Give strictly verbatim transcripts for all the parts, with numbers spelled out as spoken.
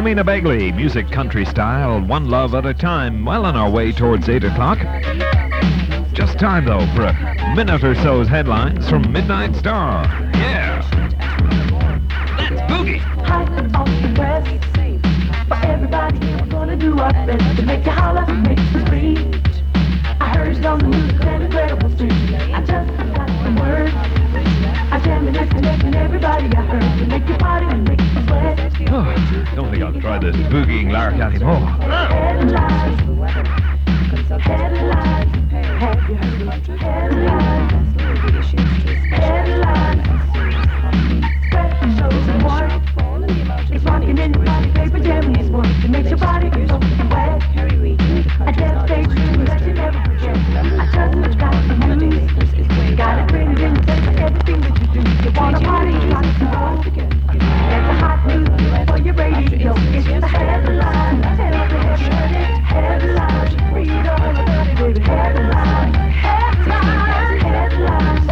Philomena Begley, music country style, one love at a time, well on our way towards eight o'clock. Just time, though, for a minute or so's headlines from Midnight Star. Yeah! Let's boogie! Hot off the press, for everybody who's gonna do our best to make you holler, make you scream. I heard it on the news, an incredible street. I just got some words. I jam it and connecting everybody I heard to make you party and make you sweat. Oh, don't think I'll try this boogieing lark anymore. Headlines, headlines, have you heard of headlines? Headlines, spread shows and more. It's rocking in your body, paper jamming these words. It makes your body so wet. I dare say true that you never forget. I just got the news. Got it printed in the paper, everything that you do. You wanna party, you got to go. There's the hot news for your radio. It's the headlines. Headlines, headlines. Read all about it, baby. Headlines, headlines, headlines.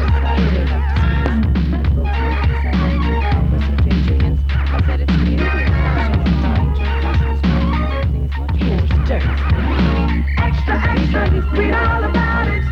Here's dirt. Extra, extra. Read all about it.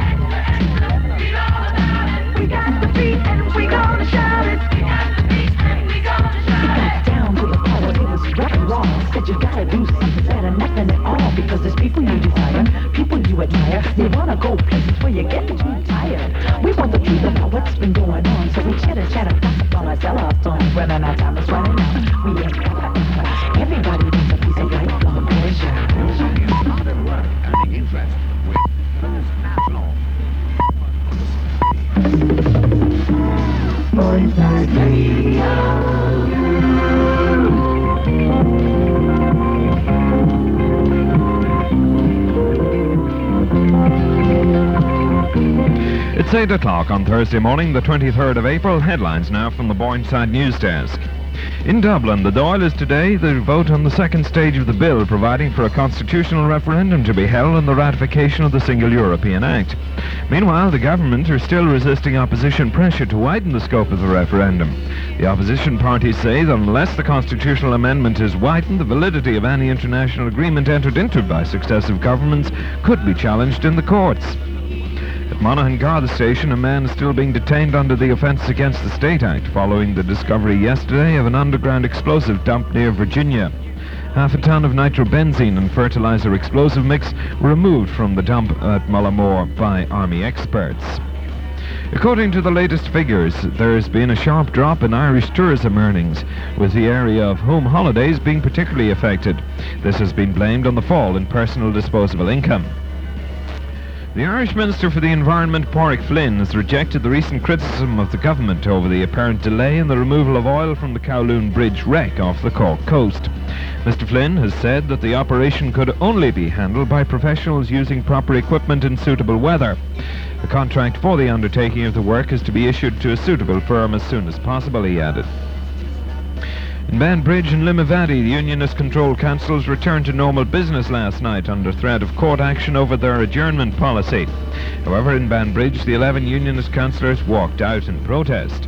We got the beat and we gonna shout it. We got the beat and we gonna shout it. It got down to the power, it was rock and roll. Said you gotta do something better, nothing at all. Because there's people you desire, people you admire. They wanna go places where you get too tired. We want the truth about what's been going on. So we chatter, chatter, gossip on our cell songs. When our time is running out, we ain't got that. Everybody wants a piece of lifelong pleasure. Boyside Radio. It's eight o'clock on Thursday morning, the twenty-third of April. Headlines now from the Boyneside News Desk. In Dublin, the Dáil is today the vote on the second stage of the bill providing for a constitutional referendum to be held on the ratification of the Single European Act. Meanwhile, the government are still resisting opposition pressure to widen the scope of the referendum. The opposition parties say that unless the constitutional amendment is widened, the validity of any international agreement entered into by successive governments could be challenged in the courts. At Monaghan Garda Station, a man is still being detained under the Offence Against the State Act following the discovery yesterday of an underground explosive dump near Virginia. Half a ton of nitrobenzene and fertilizer explosive mix were removed from the dump at Mullamore by Army experts. According to the latest figures, there has been a sharp drop in Irish tourism earnings, with the area of home holidays being particularly affected. This has been blamed on the fall in personal disposable income. The Irish Minister for the Environment, Pádraig Flynn, has rejected the recent criticism of the government over the apparent delay in the removal of oil from the Kowloon Bridge wreck off the Cork coast. Mister Flynn has said that the operation could only be handled by professionals using proper equipment in suitable weather. The contract for the undertaking of the work is to be issued to a suitable firm as soon as possible, he added. In Banbridge and Limavady, the unionist-controlled councils returned to normal business last night under threat of court action over their adjournment policy. However, in Banbridge, the eleven unionist councillors walked out in protest.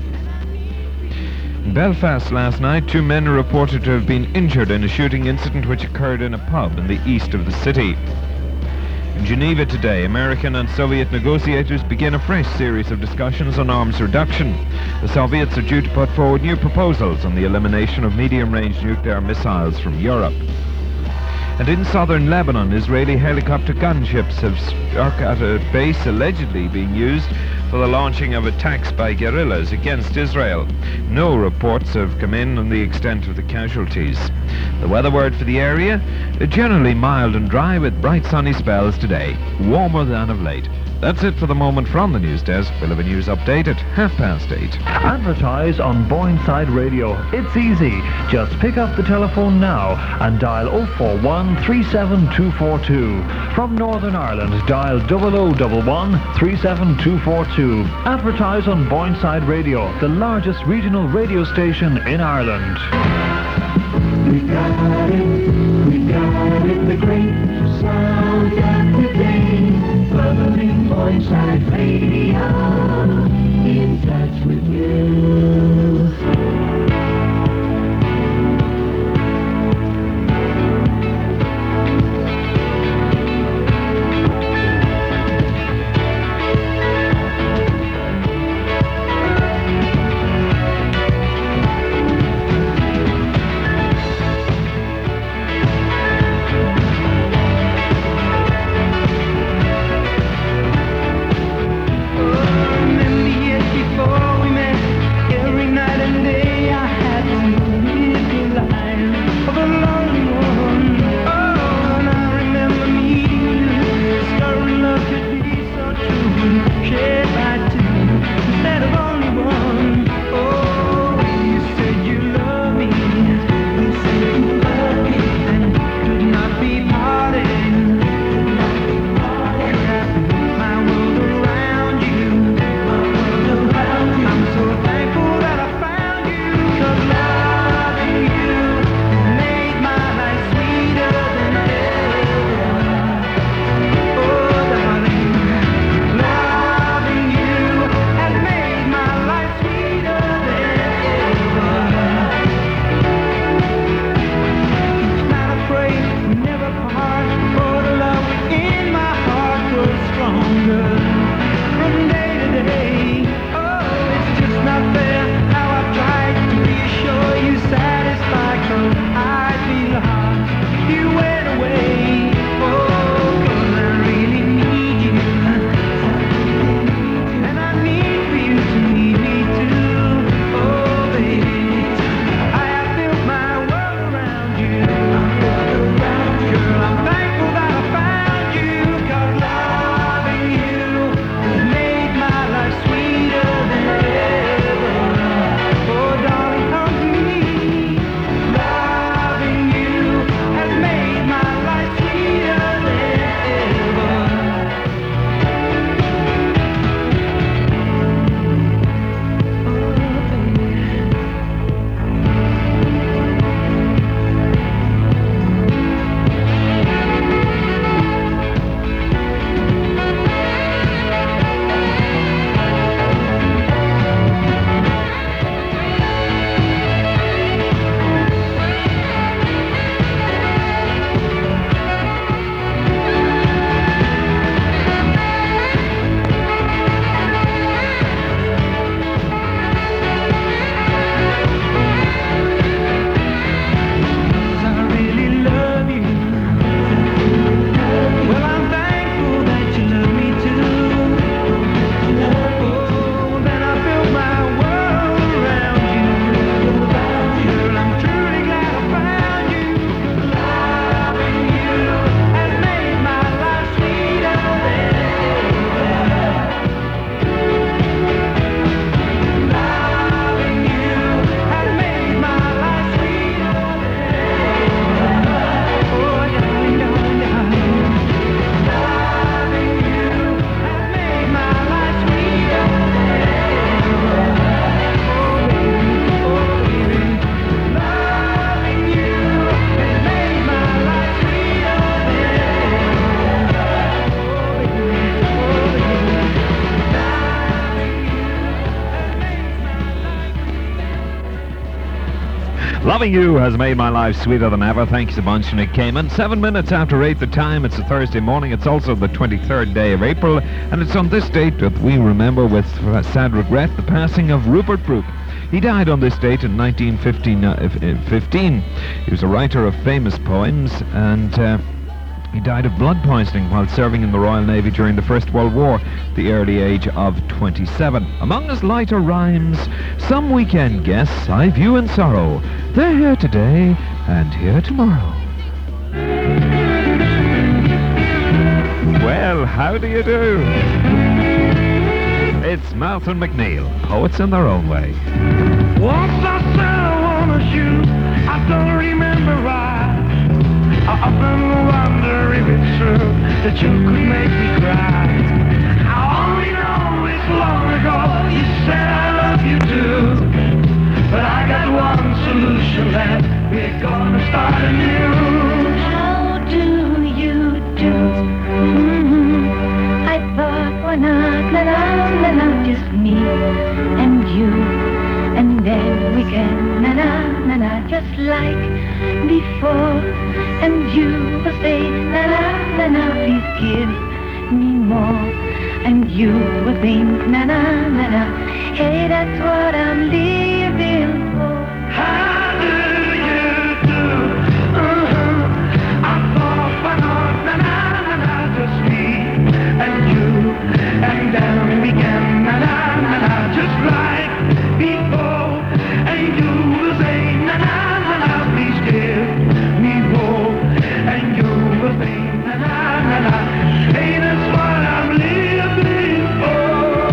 In Belfast last night, two men are reported to have been injured in a shooting incident which occurred in a pub in the east of the city. In Geneva today, American and Soviet negotiators begin a fresh series of discussions on arms reduction. The Soviets are due to put forward new proposals on the elimination of medium-range nuclear missiles from Europe. And in southern Lebanon, Israeli helicopter gunships have struck at a base allegedly being used for the launching of attacks by guerrillas against Israel. No reports have come in on the extent of the casualties. The weather word for the area, generally mild and dry with bright sunny spells today, warmer than of late. That's it for the moment from the news desk. We'll have a news update at half past eight. Advertise on Boyneside Radio. It's easy. Just pick up the telephone now and dial oh four one, three seven two four two. From Northern Ireland, dial oh oh one one, three seven two four two. Advertise on Boyneside Radio, the largest regional radio station in Ireland. We got it, we got it, the great sound of the day. Bubbling Boyneside Radio, in touch with you. Loving You has made my life sweeter than ever. Thanks a bunch, Nick Kamen. Seven minutes after eight the time. It's a Thursday morning. It's also the twenty-third day of April, and it's on this date that we remember with uh, sad regret the passing of Rupert Brooke. He died on this date in nineteen fifteen. He was a writer of famous poems, and uh, he died of blood poisoning while serving in the Royal Navy during the First World War at the early age of twenty-seven. Among his lighter rhymes, some weekend guests I view in sorrow. They're here today and here tomorrow. Well, how do you do? It's Malcolm McNeil, poets in their own way. Once I said I wanna shoot, I don't remember why. I often wonder if it's true that you could make me cry. I only know it's long ago you said I love you too. But I got one solution left, we're gonna start anew. How do you do? Mm-hmm. I thought, why not, la la la la, just me and you, and then we can na na na na, just like before. And you will say na na na na, please give me more. And you will think na na na na, hey, that's what I'm living for. How do you do? Uh-huh. I thought, why not, na na na na, just me and you, and then we can na na na na, just like before. And you will say na na na na, please give me more. And you will think na na na na, hey, that's what I'm living for.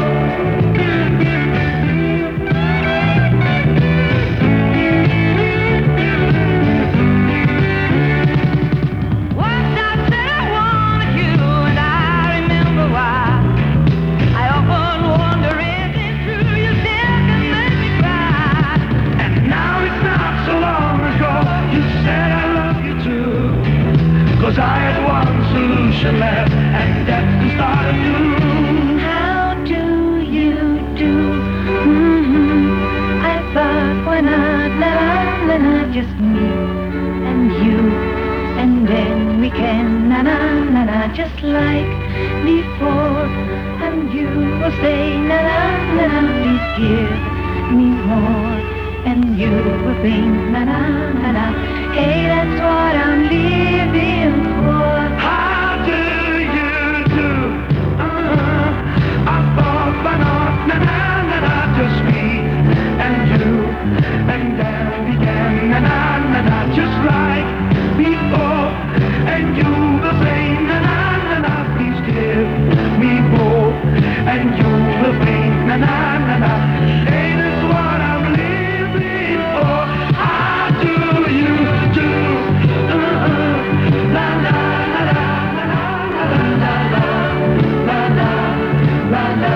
Once I said I wanted you, and I remember why. I often wonder if it's true you still can make me cry. And now it's not so long ago you said I love you too. Cause I had one solution left, and that's to start anew. How do you do? Mm-hmm. I thought, why not, la la la, just me and you, and then we can na na na na, just like before. And you will say na na na na, please give me more. And you will think na na na na, hey, that's what I'm living for. How do you do? Uh-huh. I thought, why not, na na na na, just me and you, and then we can na na na na, just like before. And you will say na na na na, please give me more. And you will think na na na na, hey, that's what I'm living for. How do you do? Uh-huh. La la la la la la la la la la la la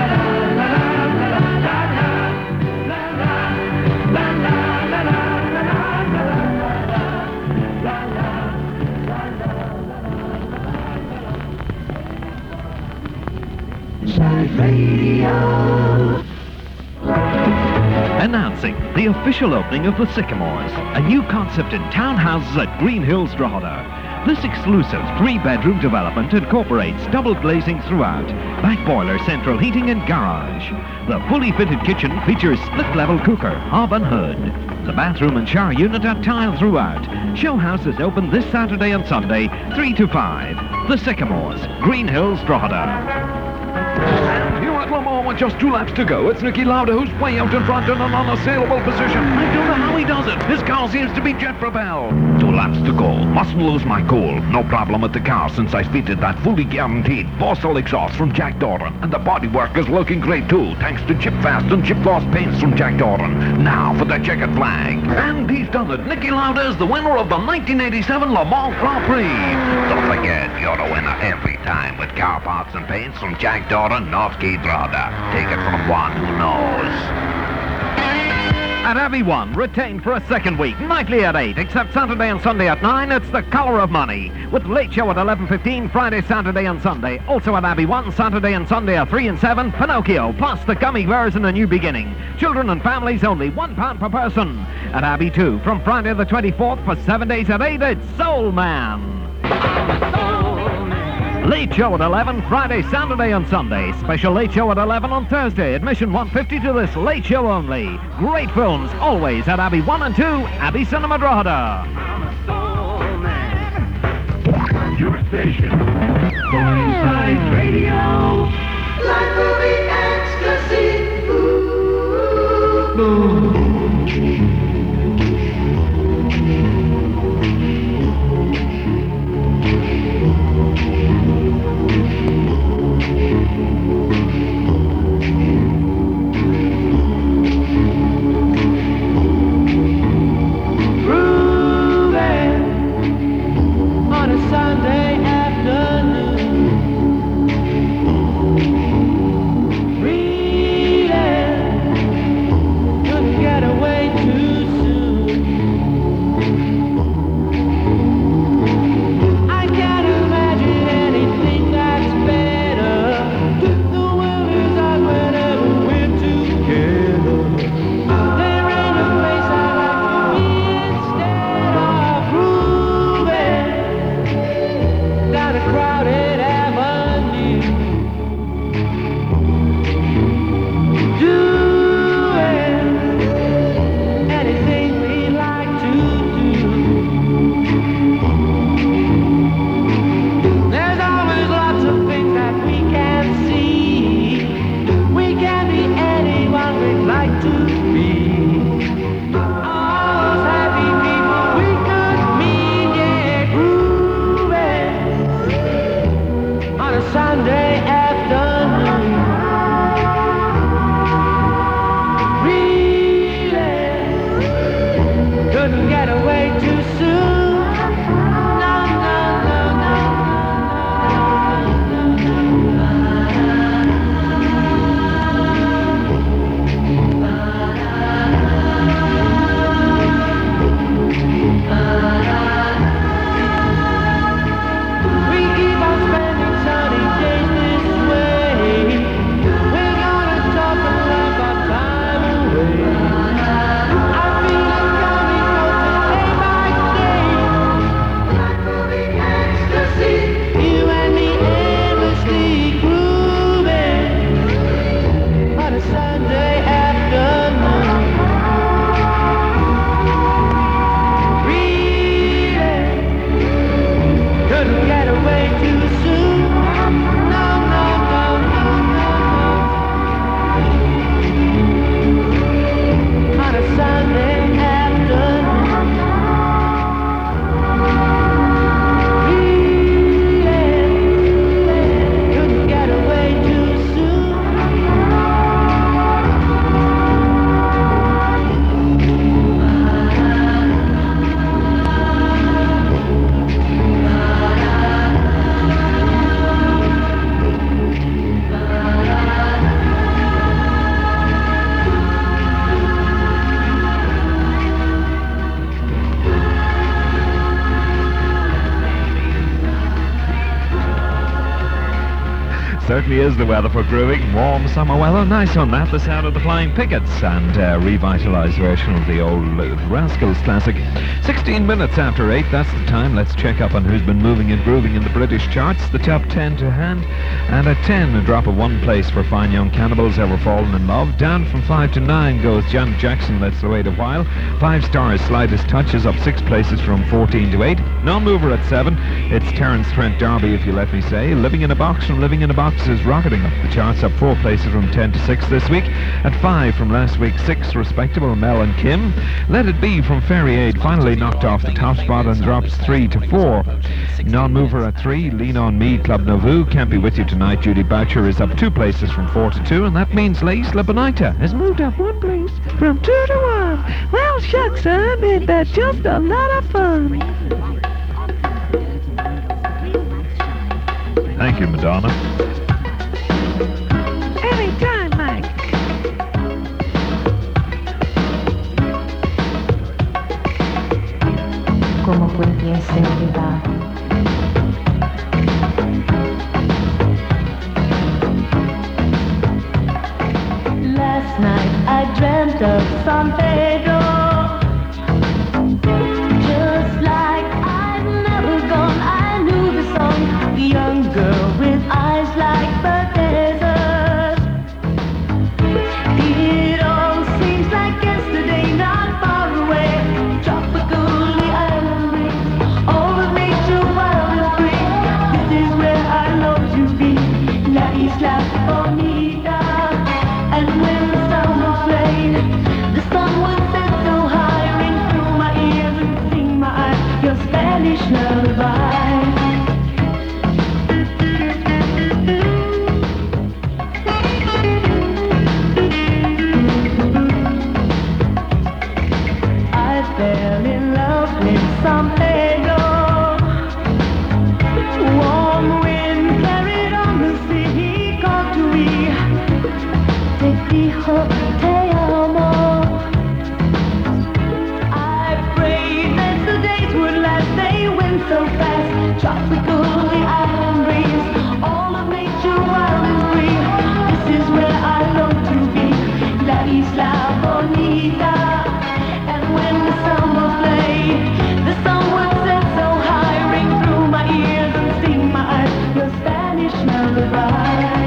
Announcing the official opening of the Sycamores, a new concept in townhouses at Green Hills, Drogheda. This exclusive three-bedroom development incorporates double glazing throughout, back boiler, central heating and garage. The fully fitted kitchen features split-level cooker, hob and hood. The bathroom and shower unit are tiled throughout. Show house is open this Saturday and Sunday, three to five. The Sycamores, Green Hills, Drogheda. And here at Le Mans with just two laps to go, it's Nicky Lauda who's way out in front in an unassailable position. I don't know how he does it. His car seems to be jet-propelled. Two laps to go. Mustn't lose my cool. No problem with the car since I fitted that fully guaranteed four-cylinder exhaust from Jack Doran. And the bodywork is looking great too, thanks to Chip Fast and Chip Gloss paints from Jack Doran. Now for the checkered flag. And he's done it. Nicky Lauda is the winner of the nineteen eighty-seven Le Mans Grand Prix. Don't forget, you're the winner every time with car parts and paints from Jack Doran, North Key, Drogheda. Take it from one who knows. At Abbey one, retained for a second week, nightly at eight, except Saturday and Sunday at nine, it's The Colour of Money, with Late Show at eleven fifteen, Friday, Saturday and Sunday. Also at Abbey one, Saturday and Sunday at three and seven, Pinocchio, plus The Gummy Bears and A New Beginning. Children and families only, one pound per person. At Abbey two, from Friday the twenty-fourth for seven days at eight, it's Soul Man. Late Show at eleven, Friday, Saturday and Sunday. Special Late Show at eleven on Thursday. Admission one hundred fifty to this Late Show only. Great films, always at Abbey one and two, Abbey Cinema Drogheda. Your station. Boyside Radio. Life will be ecstasy. Ooh. Ooh. Certainly is the weather for grooving. Warm summer weather. Nice on that. The sound of the Flying Pickets and uh, revitalised version of the old uh, Rascals classic. sixteen minutes after eight. That's the time. Let's check up on who's been moving and grooving in the British charts. The top ten to hand. And at ten, a drop of one place for Fine Young Cannibals, Ever Fallen in Love. Down from five to nine goes Janet Jackson, Let's Wait a While. Five stars, Slightest Touches, up six places from fourteen to eight. Non-mover at seven. It's Terence Trent D'Arby, If You Let Me Say. Living in a Box from Living in a Box is rocketing up the charts, up four places from ten to six this week. At five from last week, six respectable, Mel and Kim. Let It Be from Fairy Aid finally knocked off the top spot and drops three to four. Non-mover at three, Lean On Me, Club Nouveau. Can't Be With You Tonight, Judy Boucher is up two places from four to two, and that means Lace La Bonita has moved up one place from two to one. Well, shucks, son, ain't that just a lot of fun? Thank you, Madonna. Anytime, Mike. me sing about. Last night I dreamt of San Pedro, just like I've never gone. I knew the song, the young girl with eyes like the desert. It all seems like yesterday, not far away. Tropical, the island breeze, all of nature wild and free. This is where I long to be, La Isla Bonita. And when the sun will play, the sun would set so high, ring through my ears and sing my eyes your Spanish lullaby. I fell in love with San Pedro. Warm wind carried on the sea, he called to me. Te dijo, te amo. I prayed that the days would last, they went so fast. Tropical, the island breeze, all of nature wild and free. This is where I long to be, La Isla Bonita. And when the sun will play, the sun would set so high, ring through my ears and sting my eyes your Spanish lullaby.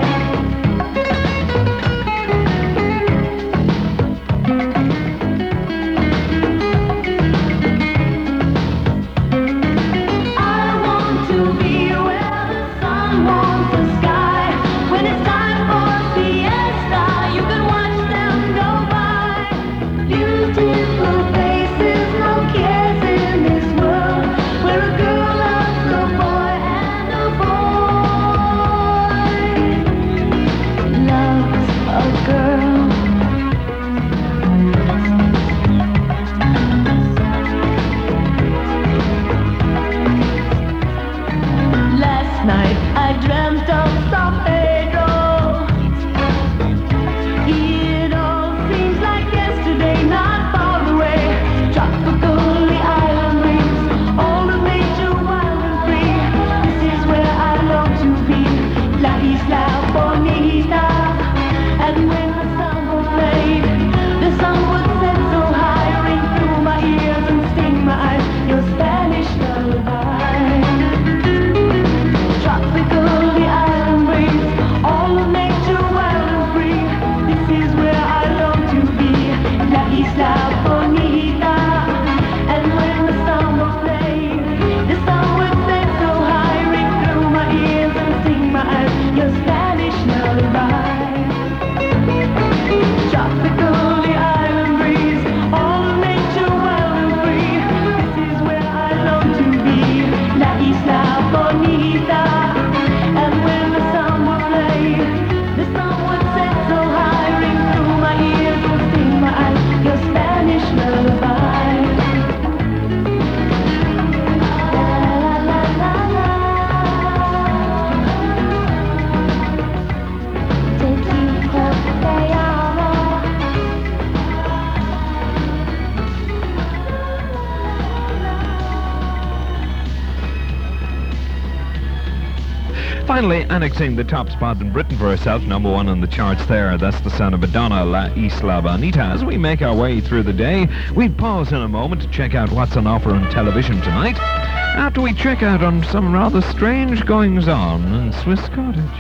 Finally, annexing the top spot in Britain for herself, number one on the charts there. That's the sound of Madonna, La Isla Bonita. As we make our way through the day, we pause in a moment to check out what's on offer on television tonight, after we check out on some rather strange goings-on in Swiss Cottage.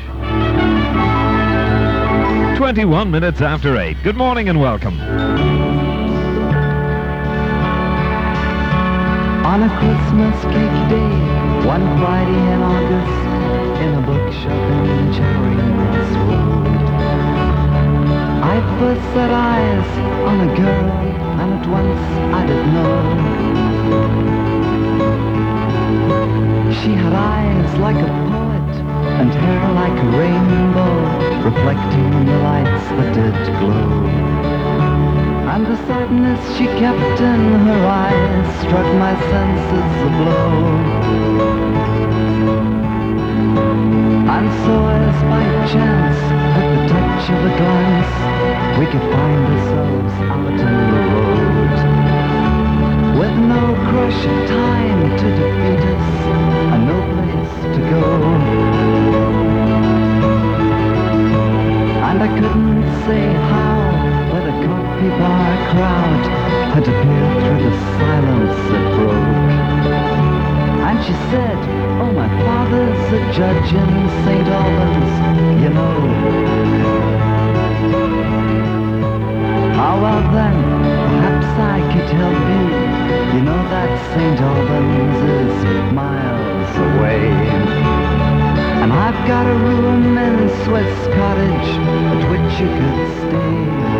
twenty-one minutes after eight. Good morning and welcome. On a Christmas cake day, one Friday in August, in a bookshop in Charing Cross Road, I first set eyes on a girl, and at once I did know. She had eyes like a poet, and hair like a rainbow, reflecting the lights that did glow. And the sadness she kept in her eyes struck my senses a blow. And so as by chance, at the touch of a glance, we could find ourselves out in the road, with no crush of time to defeat us, and no place to go. And I couldn't say how, but a coffee bar crowd had appeared through the silence that broke. And she said, oh, my father's a judge in Saint Albans, you know. Oh, well then, perhaps I could help you. You know that Saint Albans is miles away. And I've got a room in Swiss Cottage at which you could stay.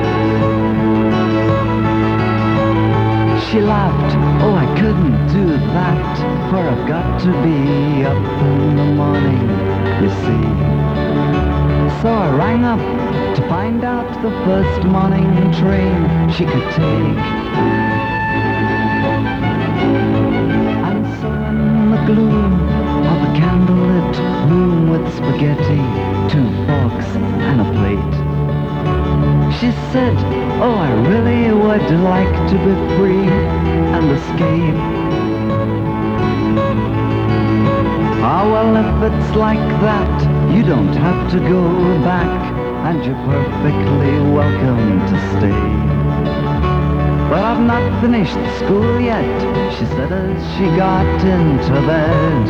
She laughed, oh, I couldn't do that, for I've got to be up in the morning, you see. So I rang up to find out the first morning train she could take. And so in the gloom of a candlelit room with spaghetti, two forks and a plate, she said, oh, I really would like to be free and escape. Ah, well, if it's like that, you don't have to go back, and you're perfectly welcome to stay. But I've not finished school yet, she said as she got into bed.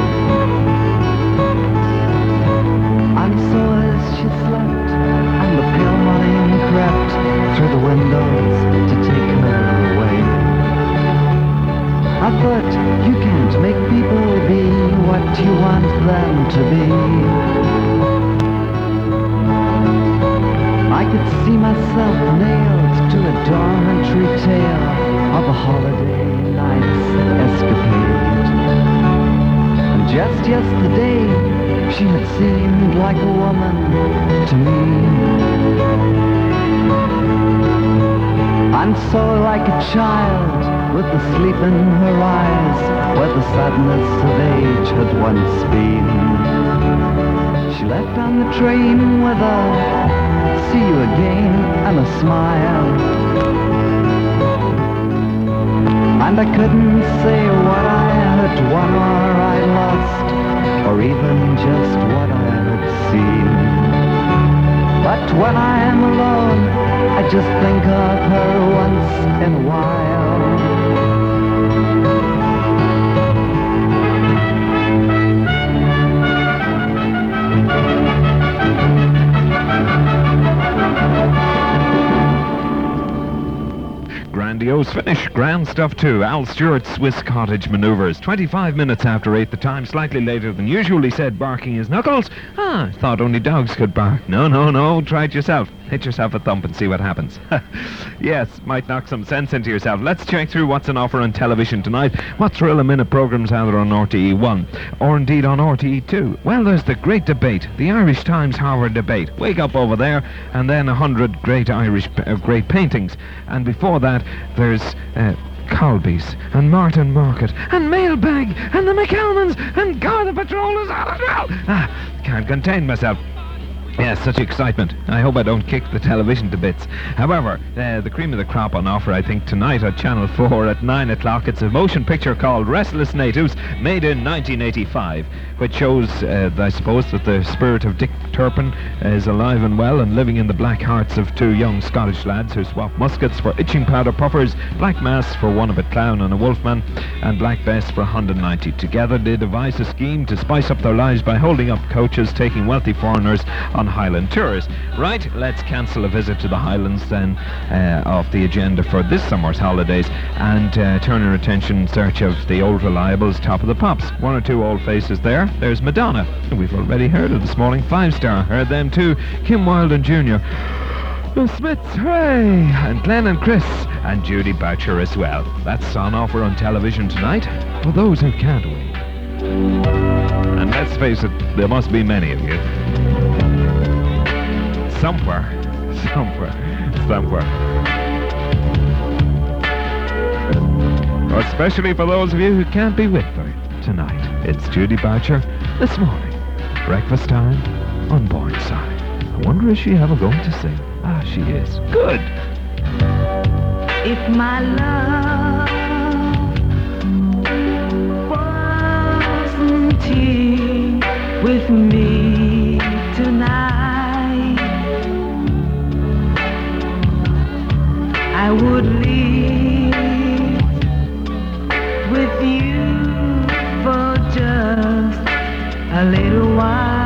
And so as she slept, and the pale morning crept through the windows to take her away, I thought, you can't make people be what you want them to be. I could see myself nailed to a dormitory tale of a holiday night's escapade. And just yesterday, she had seemed like a woman to me. And so like a child, with the sleep in her eyes, where the sadness of age had once been, she left on the train with a see you again and a smile. And I couldn't say what I had won or I lost, or even just what I had seen. But when I am alone, I just think of her once in a while. Grandiose finish, grand stuff too. Al Stewart's Swiss Cottage Manoeuvres. twenty-five minutes after eight, the time slightly later than usual. He said, barking his knuckles. Ah, thought only dogs could bark. No, no, no, try it yourself. Hit yourself a thump and see what happens. Yes, might knock some sense into yourself. Let's check through what's on offer on television tonight. What thrill-a-minute programmes are there on R T E one? Or indeed on R T E two? Well, there's the great debate, the Irish Times Harvard debate. Wake up over there, and then a hundred great Irish, uh, great paintings. And before that, there's uh, Colby's and Martin Market and Mailbag and the McElmans and God, the Patrol is on as well. Ah, can't contain myself. Yes, such excitement. I hope I don't kick the television to bits. However, uh, the cream of the crop on offer, I think, tonight at Channel four at nine o'clock. It's a motion picture called Restless Natives, made in nineteen eighty-five, which shows, uh, I suppose, that the spirit of Dick Turpin is alive and well and living in the black hearts of two young Scottish lads who swap muskets for itching powder puffers, black mass for one of a clown and a wolfman, and black best for one hundred ninety. Together they devise a scheme to spice up their lives by holding up coaches, taking wealthy foreigners on Highland tours. Right, let's cancel a visit to the Highlands then uh, off the agenda for this summer's holidays and uh, turn our attention in search of the old reliables, Top of the Pops. One or two old faces there. There's Madonna, who we've already heard of this morning, five star. Heard them too. Kim Wilde and Junior The Smiths, hooray! And Glenn and Chris and Judy Boucher as well. That's on offer on television tonight for those who can't wait. And let's face it, there must be many of you. Somewhere, somewhere, somewhere. Especially for those of you who can't be with her tonight. It's Judy Boucher this morning. Breakfast time on Bourneside. I wonder is she ever going to sing? Ah, she is. Good. If my love with me tonight. I would live with you for just a little while.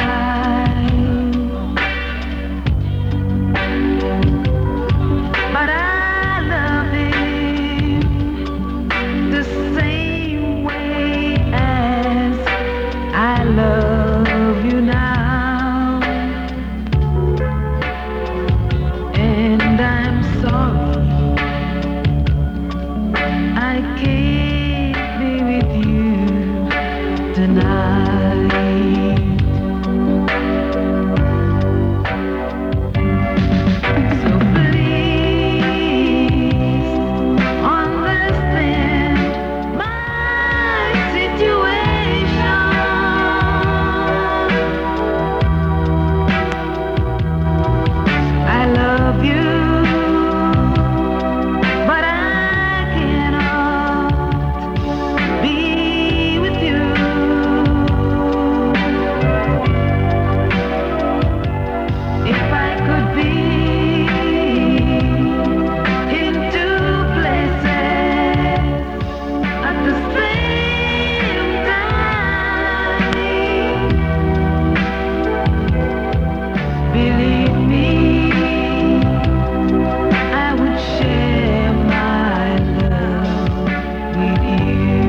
But I love him the same way as I love you now. And I'm sorry I can't be with you tonight. So please understand my situation. I love you, but I cannot be with you. If I could be in two places at the same time, believe me, I would share my love with you.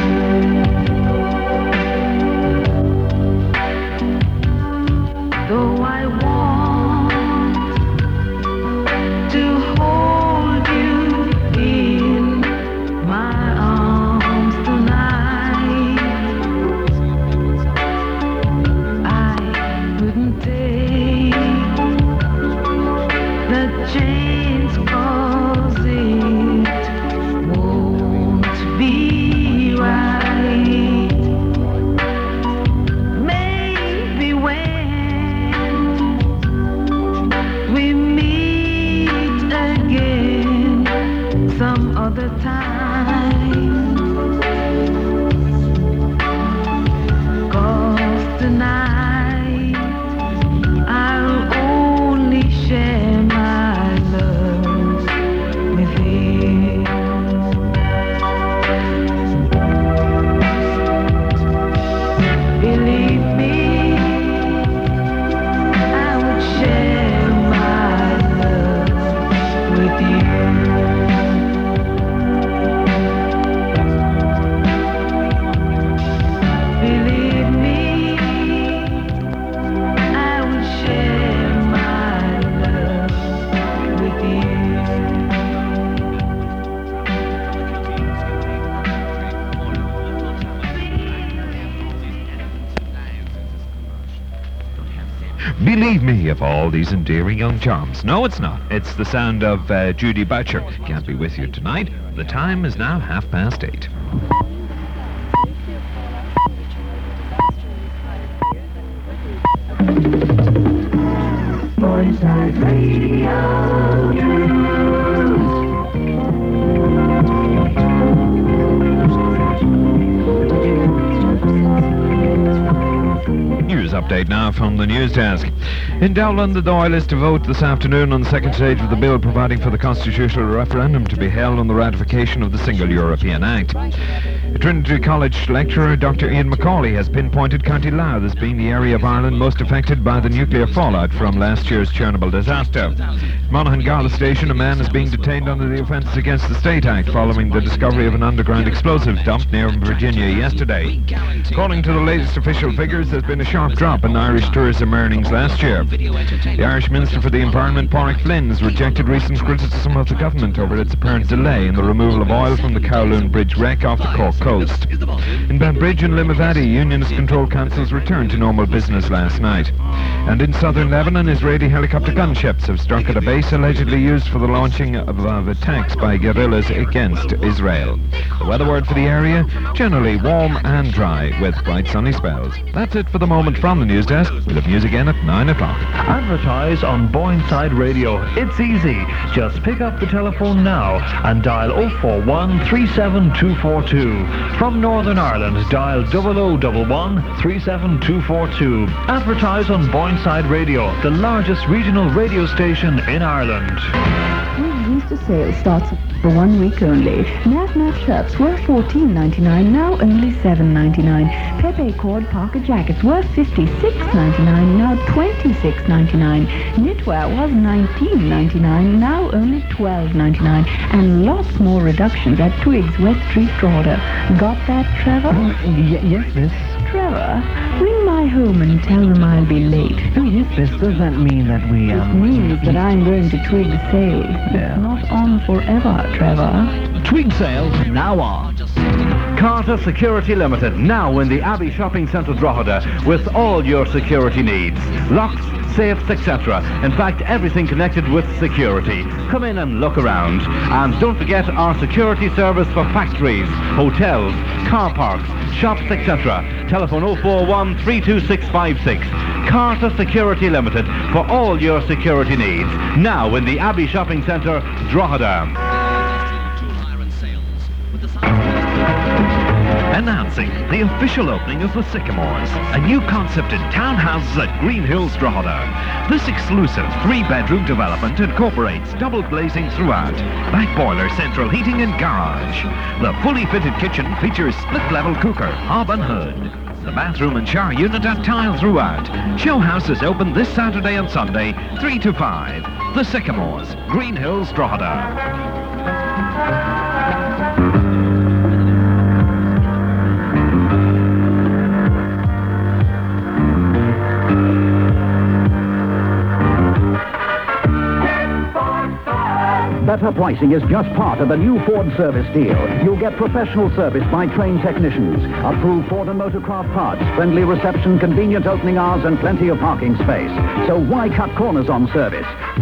Though I want to hold you in my arms tonight, I couldn't take the chance 'cause it won't be right. Maybe when we meet again some other time, 'cause tonight I'll only share my love with you. Believe me, I would share my love with you. Believe me, I would share my love with you. Believe me, of all these endearing young charms. No, it's not. It's the sound of uh, Judy Boucher. Can't be with you tonight. The time is now half past eight. Boyside Radio News. News update now from the news desk. In Dublin, the Dáil is to vote this afternoon on the second stage of the bill providing for the constitutional referendum to be held on the ratification of the Single European Act. Trinity College lecturer Doctor Ian Macaulay has pinpointed County Louth as being the area of Ireland most affected by the nuclear fallout from last year's Chernobyl disaster. At Monaghan Garda Station, a man is being detained under the Offences Against the State Act following the discovery of an underground explosives dump near Virginia yesterday. According to the latest official figures, there's been a sharp drop in Irish tourism earnings last year. The Irish Minister for the Environment, Pádraig Flynn, has rejected recent criticism of the government over its apparent delay in the removal of oil from the Kowloon Bridge wreck off the Cork coast. In Banbridge and Limavady, unionist-controlled councils returned to normal business last night. And in southern Lebanon, Israeli helicopter gunships have struck at a base allegedly used for the launching of, of attacks by guerrillas against Israel. The weather word for the area, generally warm and dry with bright sunny spells. That's it for the moment from the news desk. We'll have news again at nine o'clock. Advertise on Boyneside Radio. It's easy. Just pick up the telephone now and dial oh four one, three seven two four two. From Northern Ireland, dial double oh double one, three seven two four two. Advertise on Boyneside Radio, the largest regional radio station in Ireland. Easter sale starts for one week only. Naf Naf shirts were fourteen ninety-nine, now only seven ninety-nine. Pepe cord parka jackets were fifty-six ninety-nine, now twenty-six ninety-nine. Knitwear was nineteen ninety-nine, now only twelve ninety-nine. And lots more reductions at Twigs, West Street, Drogheda. Got that, Trevor? Y- yes, miss. Trevor, ring my home and tell them I'll be late. Oh, yes, miss. Does that mean that we, It um... means that I'm going to Twig sale. Yeah. It's not on forever, Trevor. Twig sales now on. Carter Security Limited, now in the Abbey Shopping Centre, Drogheda, with all your security needs. Locks, safes, et cetera. In fact, everything connected with security. Come in and look around. And don't forget our security service for factories, hotels, car parks, shops, et cetera. Telephone oh four one, three two six five six. Carter Security Limited for all your security needs. Now in the Abbey Shopping Centre, Drogheda. Announcing the official opening of the Sycamores, a new concept in townhouses at Green Hills, Drogheda. This exclusive three-bedroom development incorporates double glazing throughout, back boiler, central heating and garage. The fully fitted kitchen features split-level cooker, hob and hood. The bathroom and shower unit are tiled throughout. Show house is open this Saturday and Sunday, three to five. The Sycamores, Green Hills, Drogheda. Better pricing is just part of the new Ford service deal. You'll get professional service by trained technicians, approved Ford and Motorcraft parts, friendly reception, convenient opening hours, and plenty of parking space. So why cut corners on service?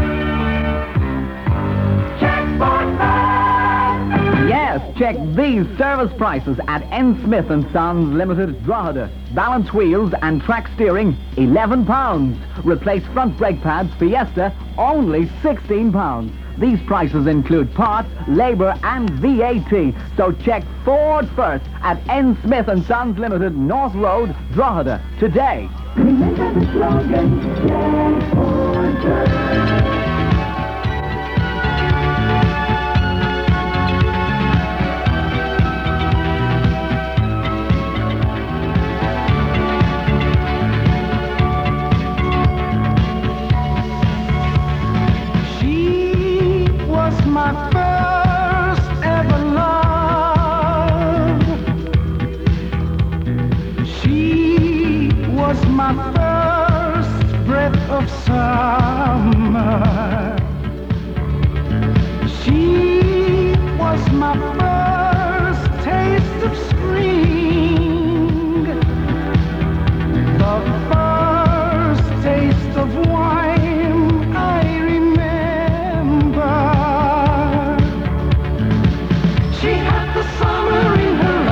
Yes, check these service prices at N. Smith and Sons Limited, Drogheda. Balance wheels and track steering, eleven pounds. Replace front brake pads, Fiesta, only sixteen pounds. These prices include parts, labour and V A T. So check Ford first at N. Smith and Sons Limited, North Road, Drogheda, today. Remember the slogan, Jack Ford first. My first ever love. She was my first breath of summer. She was my first taste of spring. The first taste of wine I remember. She had the summer in her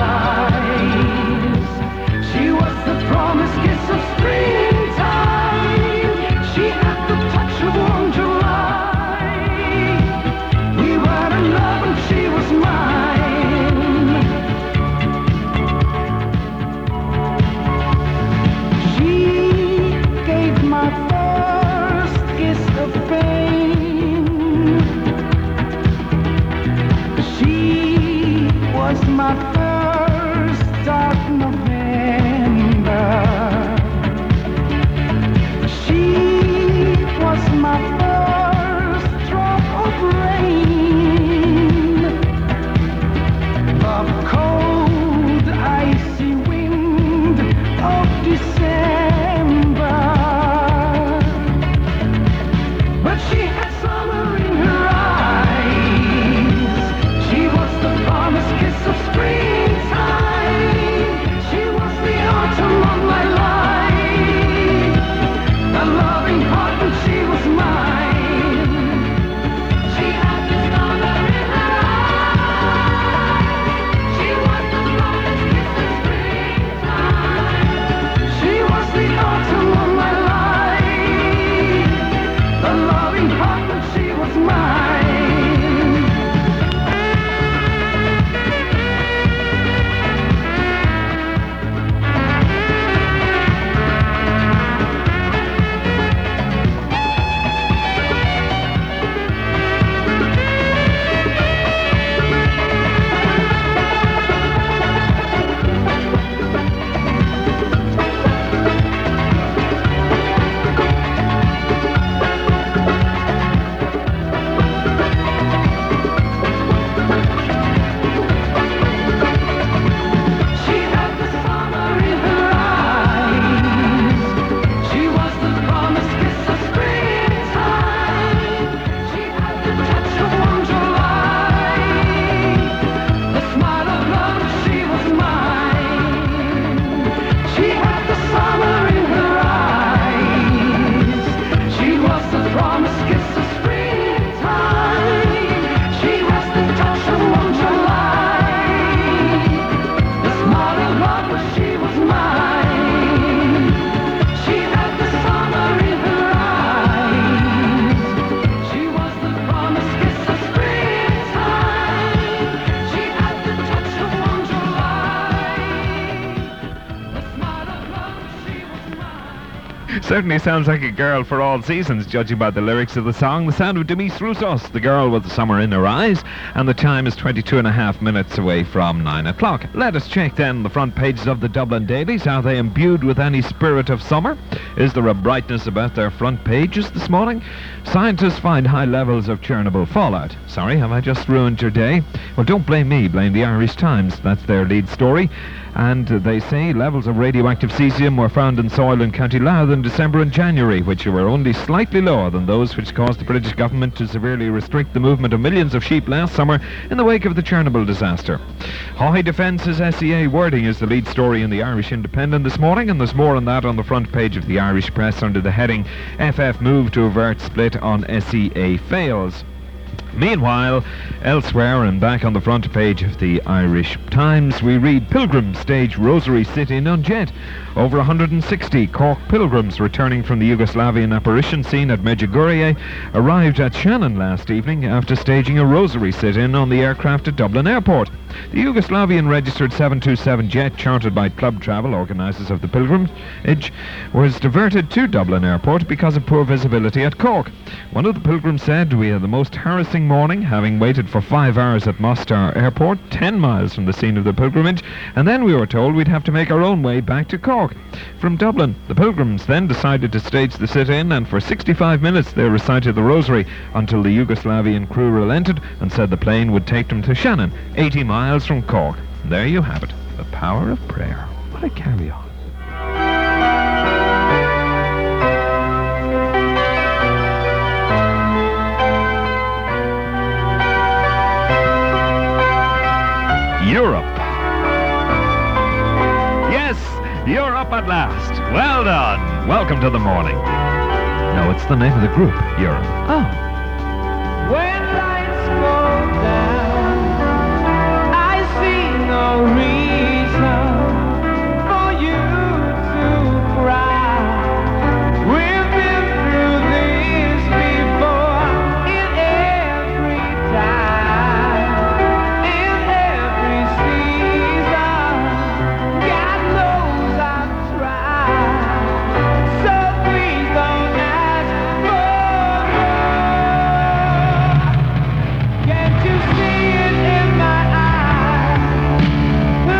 eyes. She was the promised kiss of springtime. She had the touch of warm July. We were in love and she was mine. She gave my first kiss of pain. She was my first dark November. She was my first drop of rain. The cold, icy wind of December. But she had summer in her eyes. She was the promised kiss of springtime. She Certainly sounds like a girl for all seasons, judging by the lyrics of the song. The sound of Demise Roussos, The Girl with the Summer in Her Eyes, and the time is twenty-two and a half minutes away from nine o'clock. Let us check then the front pages of the Dublin dailies. Are they imbued with any spirit of summer? Is there a brightness about their front pages this morning? Scientists find high levels of Chernobyl fallout. Sorry, have I just ruined your day? Well, don't blame me, blame the Irish Times. That's their lead story. And uh, they say levels of radioactive cesium were found in soil in County Louth in December and January, which were only slightly lower than those which caused the British government to severely restrict the movement of millions of sheep last summer in the wake of the Chernobyl disaster. High Defence's S E A wording is the lead story in the Irish Independent this morning, and there's more on that on the front page of the Irish Press under the heading F F Move to Avert Split on S E A Fails. Meanwhile, elsewhere and back on the front page of the Irish Times, we read Pilgrims stage rosary sit-in on Jet. Over one hundred sixty Cork pilgrims returning from the Yugoslavian apparition scene at Medjugorje arrived at Shannon last evening after staging a rosary sit-in on the aircraft at Dublin Airport. The Yugoslavian registered seven two seven jet chartered by Club Travel, organisers of the pilgrimage, was diverted to Dublin Airport because of poor visibility at Cork. One of the pilgrims said, "We had the most harassing morning, having waited for five hours at Mostar Airport, ten miles from the scene of the pilgrimage, and then we were told we'd have to make our own way back to Cork." From Dublin, the pilgrims then decided to stage the sit-in, and for sixty-five minutes they recited the rosary until the Yugoslavian crew relented and said the plane would take them to Shannon, eighty miles from Cork. And there you have it, the power of prayer. What a carry-on. Europe. Yes, you're up at last. Well done. Welcome to the morning. No, it's the name of the group, Europe. Oh. When lights go down, I see no reason for you to cry. We've been through this before in every time, in every season. God knows I've tried, so please don't ask for more. Can't you see it in my eyes?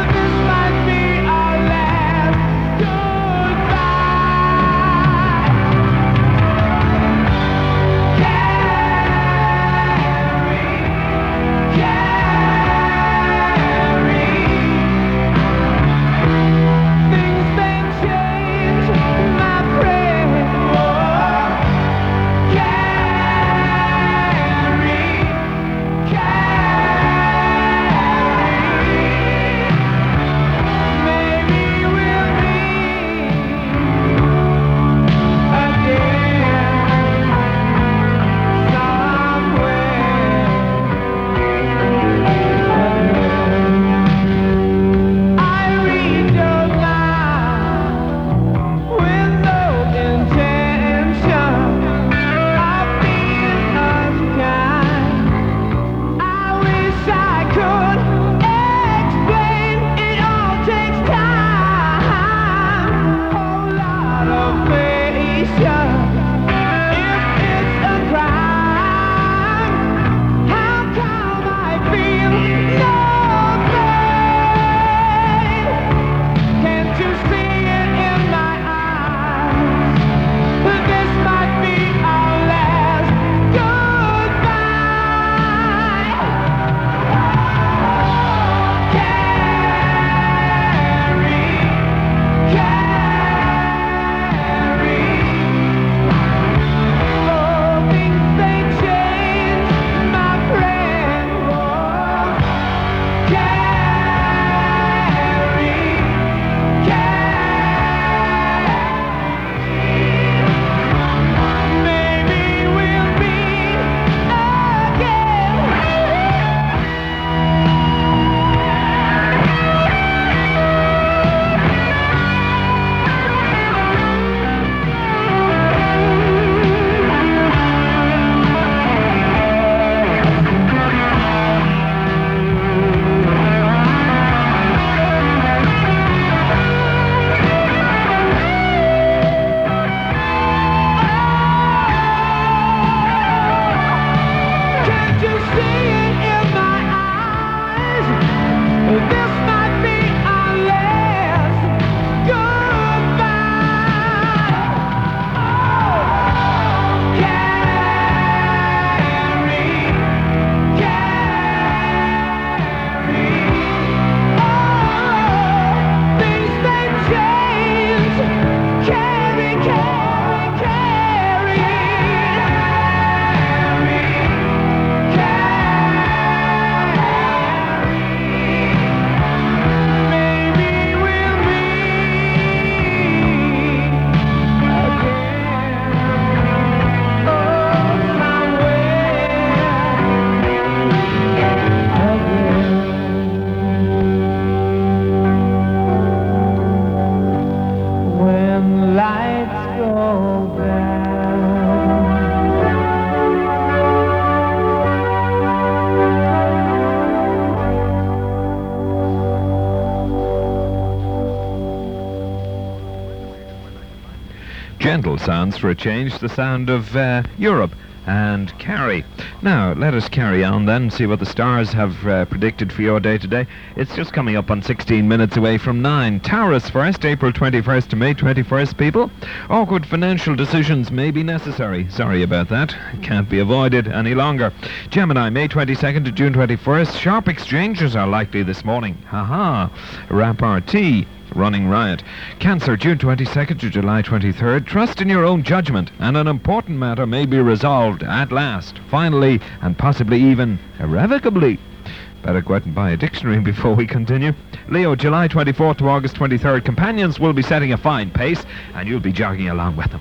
all bad. Gentle sounds for a change, the sound of uh, Europe and Carrie. Now, let us carry on then, see what the stars have uh, predicted for your day today. It's just coming up on sixteen minutes away from nine. Taurus first, April twenty-first to May twenty-first, people. Awkward financial decisions may be necessary. Sorry about that. It can't be avoided any longer. Gemini, May twenty-second to June twenty-first. Sharp exchanges are likely this morning. Ha-ha. Repartee. Running riot. Cancer, June twenty-second to July twenty-third. Trust in your own judgment, and an important matter may be resolved at last, finally, and possibly even irrevocably. Better go out and buy a dictionary before we continue. Leo, July twenty-fourth to August twenty-third. Companions will be setting a fine pace, and you'll be jogging along with them.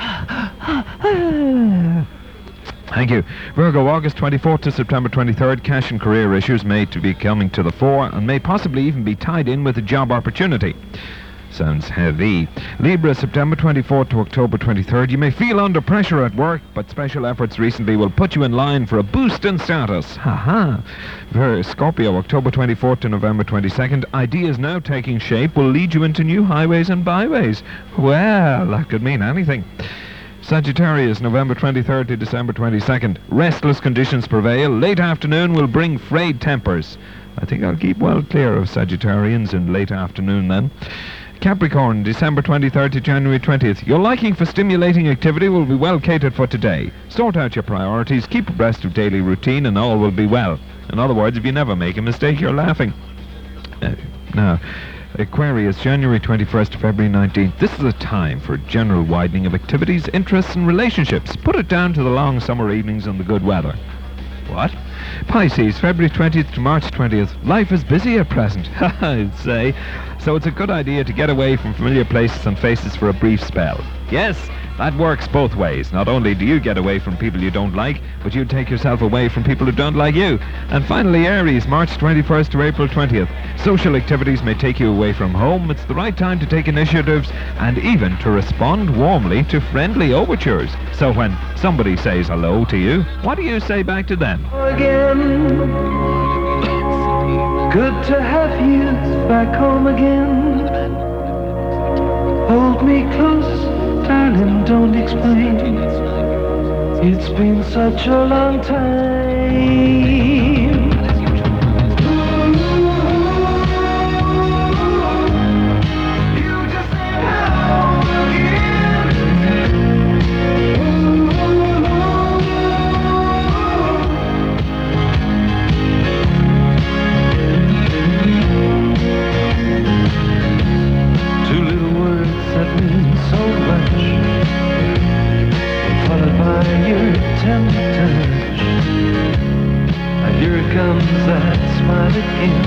Thank you. Virgo, August twenty-fourth to September twenty-third. Cash and career issues may to be coming to the fore and may possibly even be tied in with a job opportunity. Sounds heavy. Libra, September twenty-fourth to October twenty-third. You may feel under pressure at work, but special efforts recently will put you in line for a boost in status. Ha-ha. Vir- Scorpio, October twenty-fourth to November twenty-second. Ideas now taking shape will lead you into new highways and byways. Well, that could mean anything. Sagittarius, November twenty-third to December twenty-second. Restless conditions prevail. Late afternoon will bring frayed tempers. I think I'll keep well clear of Sagittarians in late afternoon then. Capricorn, December twenty-third to January twentieth. Your liking for stimulating activity will be well catered for today. Sort out your priorities, keep abreast of daily routine, and all will be well. In other words, if you never make a mistake, you're laughing. Uh, now, Aquarius, January twenty-first to February nineteenth. This is a time for general widening of activities, interests, and relationships. Put it down to the long summer evenings and the good weather. What? Pisces, February twentieth to March twentieth. Life is busy at present, I'd say. So it's a good idea to get away from familiar places and faces for a brief spell. Yes, that works both ways. Not only do you get away from people you don't like, but you take yourself away from people who don't like you. And finally, Aries, March twenty-first to April twentieth. Social activities may take you away from home. It's the right time to take initiatives and even to respond warmly to friendly overtures. So when somebody says hello to you, what do you say back to them? Again, good to have you back home again. Hold me close, darling, don't explain. It's been such a long time. You just said hello again. Two little words that mean so much, followed by your tender touch. And here comes that smile again.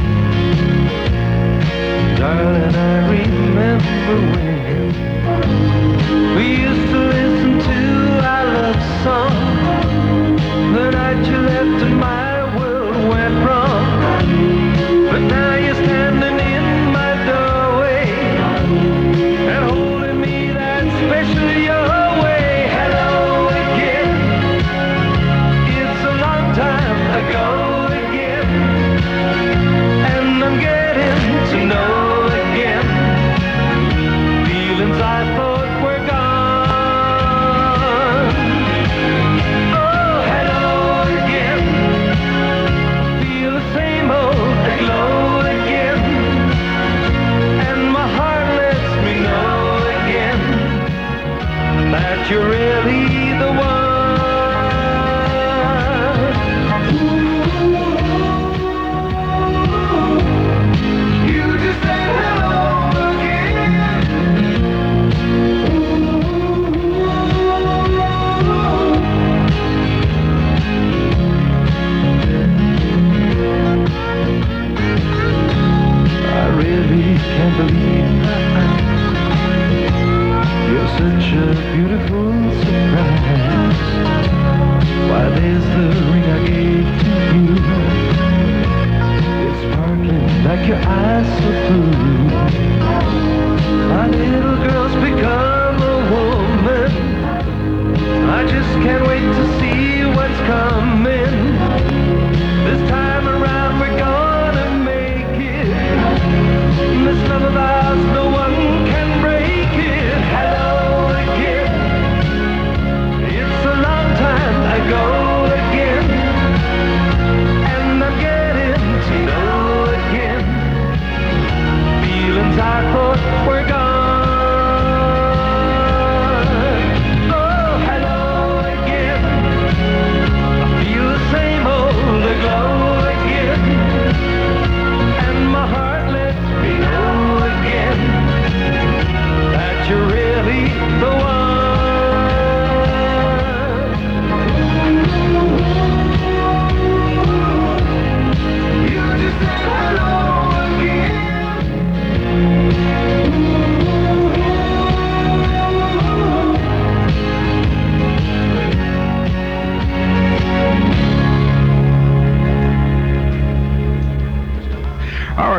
Darling, I remember when we used to listen to our love song. The night you left and my world went wrong. But now you're standing in my doorway and holding me that special your way. Hello again. It's a long time ago again, and I'm getting to know again feelings I thought were gone. Oh, hello again. Feel the same old glow again, and my heart lets me know again that you're really the one. You just said hello again. I really can't believe my eyes. You're such a beautiful surprise. Why, there's the ring I gave to you. It's sparkling like your eyes so blue. My little girl's become a woman.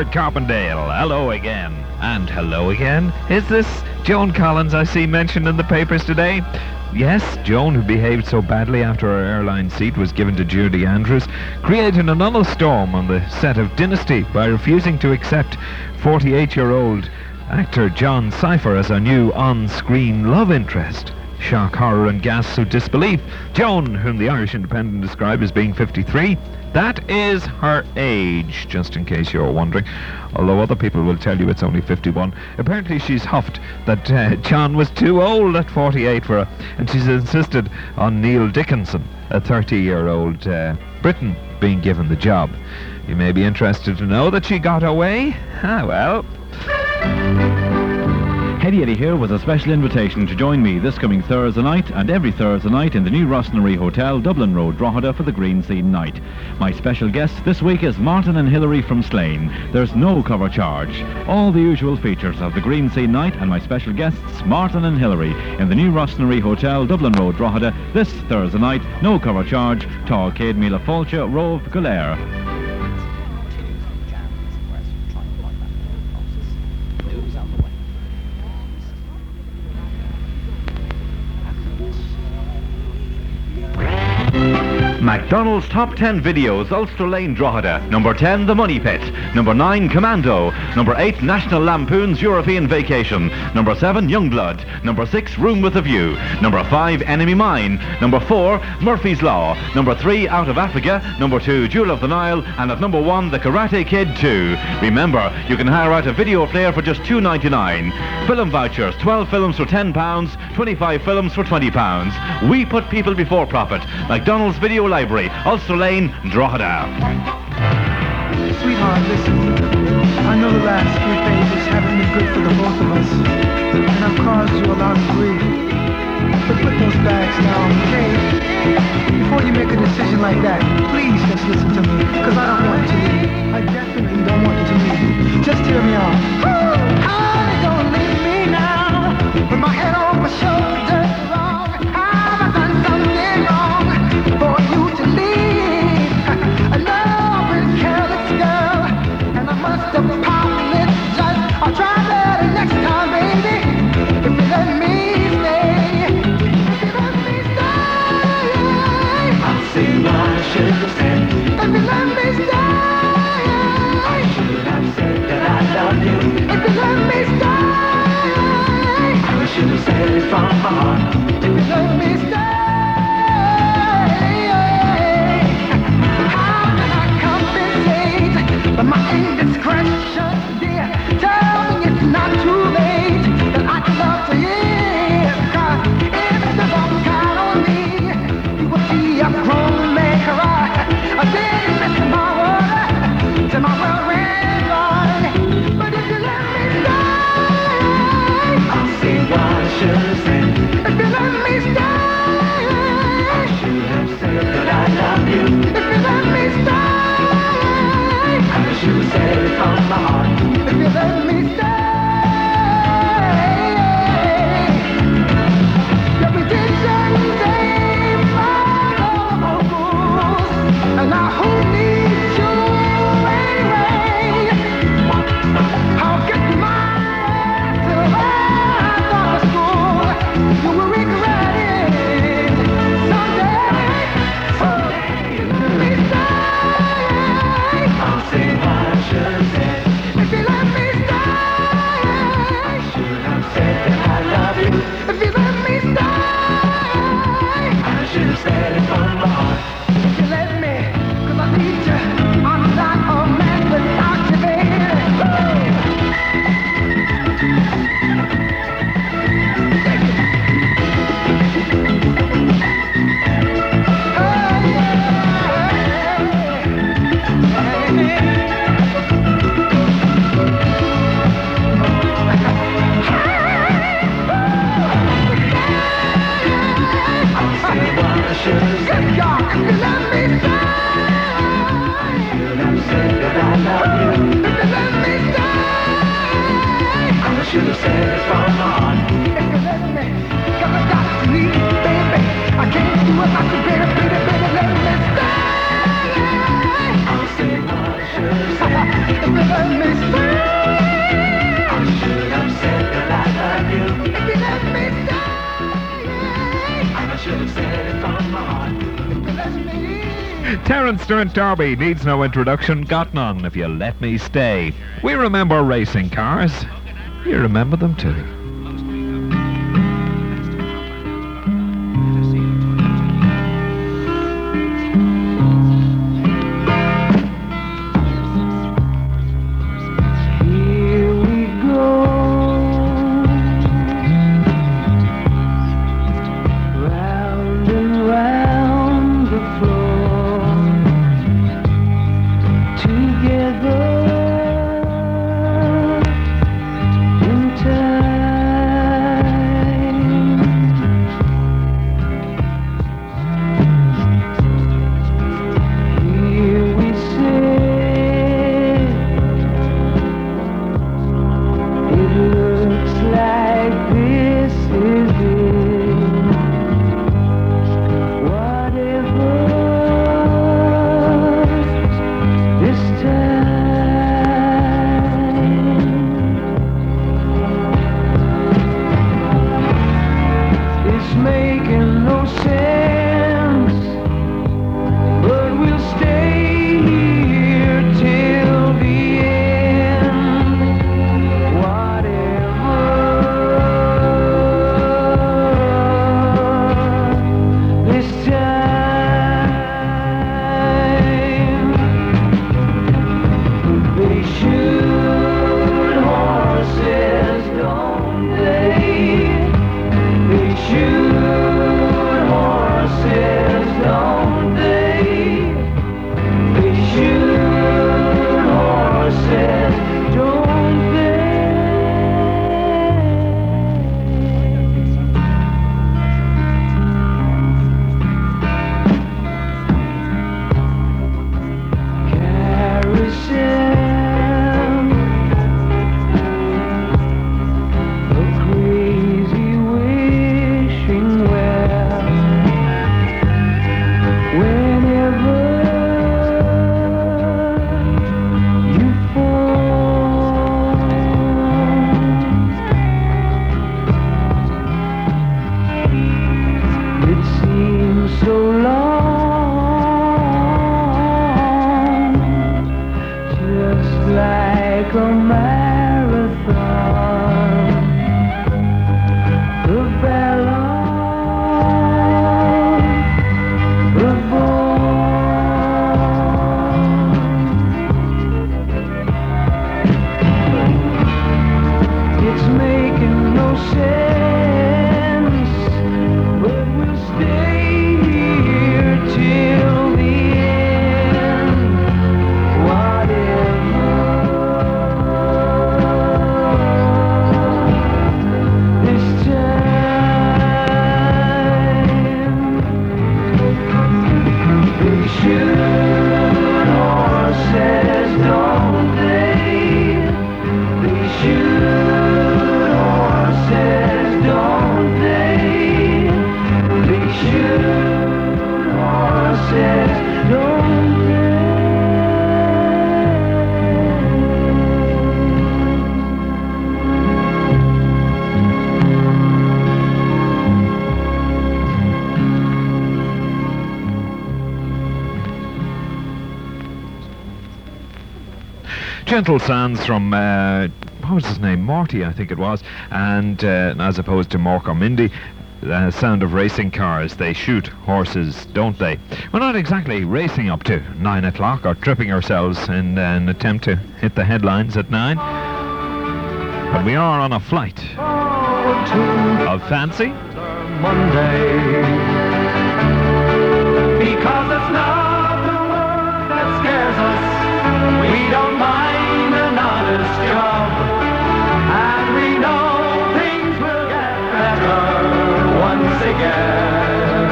Bernard Carpendale. Hello again. And hello again. Is this Joan Collins I see mentioned in the papers today? Yes, Joan, who behaved so badly after her airline seat was given to Judy Andrews, created another storm on the set of Dynasty by refusing to accept forty-eight-year-old actor John Cypher as a new on-screen love interest. Shock, horror and gasps of disbelief. Joan, whom the Irish Independent described as being fifty-three, that is her age, just in case you're wondering, although other people will tell you it's only fifty-one. Apparently she's huffed that uh, John was too old at forty-eight for her, and she's insisted on Neil Dickinson, a thirty-year-old uh, Briton, being given the job. You may be interested to know that she got away. Ah, well... Eddie Eddie here with a special invitation to join me this coming Thursday night and every Thursday night in the new Rossnary Hotel, Dublin Road, Drogheda, for the Green Scene Night. My special guest this week is Martin and Hilary from Slane. There's no cover charge. All the usual features of the Green Scene Night and my special guests, Martin and Hilary, in the new Rossnary Hotel, Dublin Road, Drogheda, this Thursday night, no cover charge, Tá Céad Míle Fáilte, Rove Golair. McDonald's Top ten Videos, Ulster Lane, Drogheda. Number ten, The Money Pit. Number nine, Commando. Number eight, National Lampoon's European Vacation. Number seven, Youngblood. Number six, Room with a View. Number five, Enemy Mine. Number four, Murphy's Law. Number three, Out of Africa. Number two, Jewel of the Nile. And at number one, The Karate Kid two. Remember, you can hire out a video player for just two ninety-nine. Film vouchers, twelve films for ten pounds, twenty-five films for twenty pounds. We put people before profit. McDonald's Video Library, Ulster Lane, Drogheda. Sweetheart, listen. I know the last few pages haven't been good for the both of us, and I've caused you a lot of grief. But put those bags down, okay? Before you make a decision like that, please just listen to me, because I don't want you to leave. I definitely don't want you to leave. Just hear me out. Honey, don't leave me now, with my head on my shoulder. I'll try better next time, baby. If you let me stay, if you let me stay, I'll see what I should have said. If you let me stay, I should have said that I love you. If you let me stay, I should have said it from my heart. If you let me stay, how can I compensate for my indiscretion, dear? Tell me it's not too late, that I can love to you. Cause if the wrong kind on me, you will be a grown man. I didn't listen my word to my well-read run. But if you let me stay, I'll see what I should have said. If you let me stay, I should have said that I love you. If you let me stay, I should have said it from my heart. If you let me stay, yeah, we did Sunday, follow the rules, and now who needs you anyway? I'll get my ass till I go to school. You will regret it someday. Someday, let me stay. I'll say what I should have said. If you let me stay, Terence Stern Darby needs no introduction, got none if you let me stay. We remember racing cars. You remember them too. Gentle sounds from, uh, what was his name? Morty, I think it was. And uh, as opposed to Mork or Mindy, the sound of racing cars. They shoot horses, don't they? We're not exactly racing up to nine o'clock or tripping ourselves in uh, an attempt to hit the headlines at nine. But we are on a flight of fancy. Monday, because it's not the work that scares us. We don't mind an honest job, and we know things will get better once again.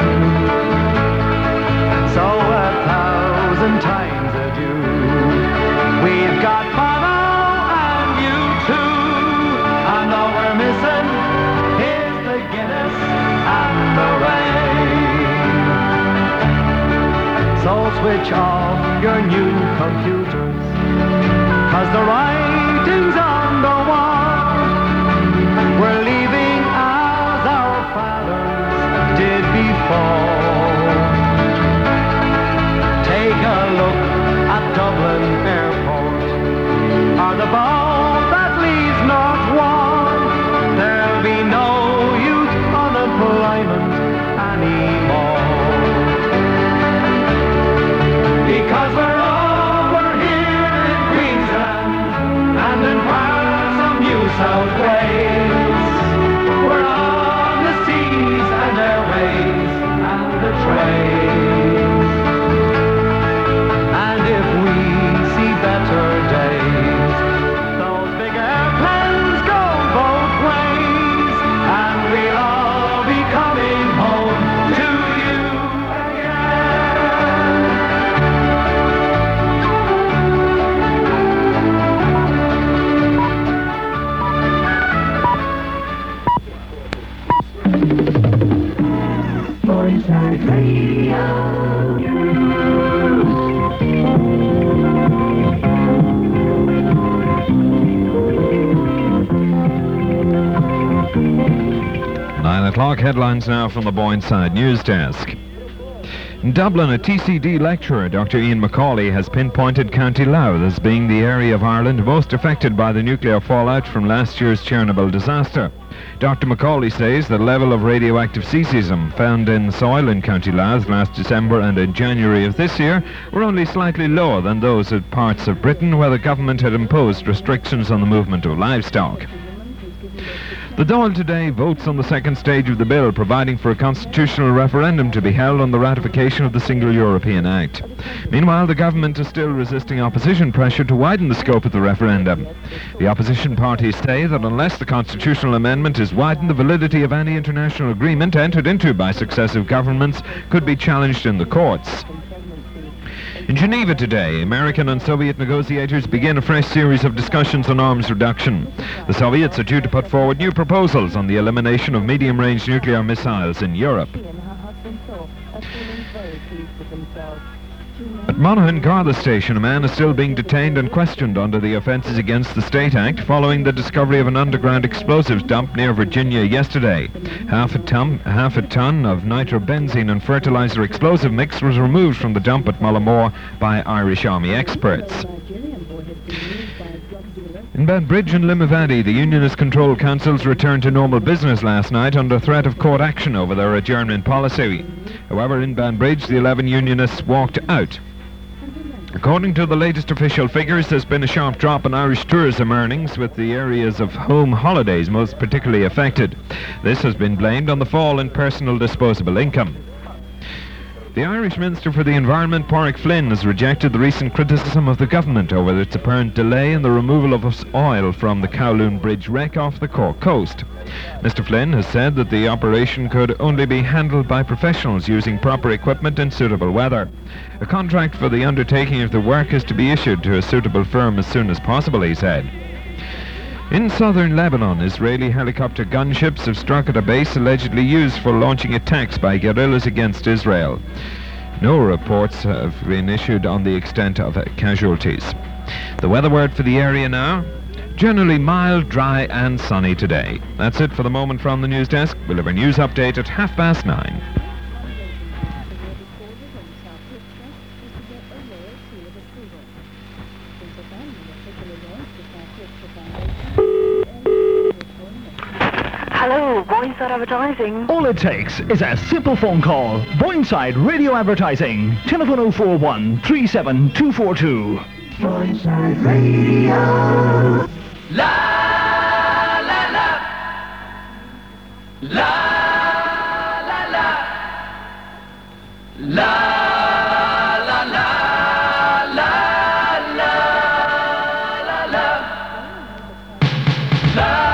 So a thousand times adieu. We've got Bono and you too, and all we're missing is the Guinness and the rain. So switch off your new computers, 'cause the writing's on the wall. We're leaving as our fathers did before. Take Boyside Radio Nine o'clock, headlines now from the Boyneside News Desk. In Dublin, a T C D lecturer, Doctor Ian Macaulay, has pinpointed County Louth as being the area of Ireland most affected by the nuclear fallout from last year's Chernobyl disaster. Doctor Macaulay says the level of radioactive cesium found in soil in County Louth last December and in January of this year were only slightly lower than those of parts of Britain where the government had imposed restrictions on the movement of livestock. The Dáil today votes on the second stage of the bill providing for a constitutional referendum to be held on the ratification of the Single European Act. Meanwhile, the government is still resisting opposition pressure to widen the scope of the referendum. The opposition parties say that unless the constitutional amendment is widened, the validity of any international agreement entered into by successive governments could be challenged in the courts. In Geneva today, American and Soviet negotiators begin a fresh series of discussions on arms reduction. The Soviets are due to put forward new proposals on the elimination of medium-range nuclear missiles in Europe. At Monaghan Garda Station, a man is still being detained and questioned under the Offences Against the State Act following the discovery of an underground explosives dump near Virginia yesterday. Half a ton, half a ton of nitrobenzene and fertilizer explosive mix was removed from the dump at Mullimore by Irish Army experts. In Banbridge and Limavady, the Unionist-controlled councils returned to normal business last night under threat of court action over their adjournment policy. However, in Banbridge, the eleven Unionists walked out. According to the latest official figures, there's been a sharp drop in Irish tourism earnings, with the areas of home holidays most particularly affected. This has been blamed on the fall in personal disposable income. The Irish Minister for the Environment, Pádraig Flynn, has rejected the recent criticism of the government over its apparent delay in the removal of oil from the Kowloon Bridge wreck off the Cork coast. Mister Flynn has said that the operation could only be handled by professionals using proper equipment in suitable weather. A contract for the undertaking of the work is to be issued to a suitable firm as soon as possible, he said. In southern Lebanon, Israeli helicopter gunships have struck at a base allegedly used for launching attacks by guerrillas against Israel. No reports have been issued on the extent of casualties. The weather word for the area now: generally mild, dry and sunny today. That's it for the moment from the news desk. We'll have a news update at half past nine. Hello, Boyneside Advertising. All it takes is a simple phone call. Boyneside Radio Advertising. Telephone oh four one, three seven two four two. Boyneside Radio. La la la. La la la. La la la. La la la la. La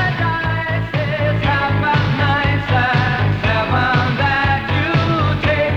take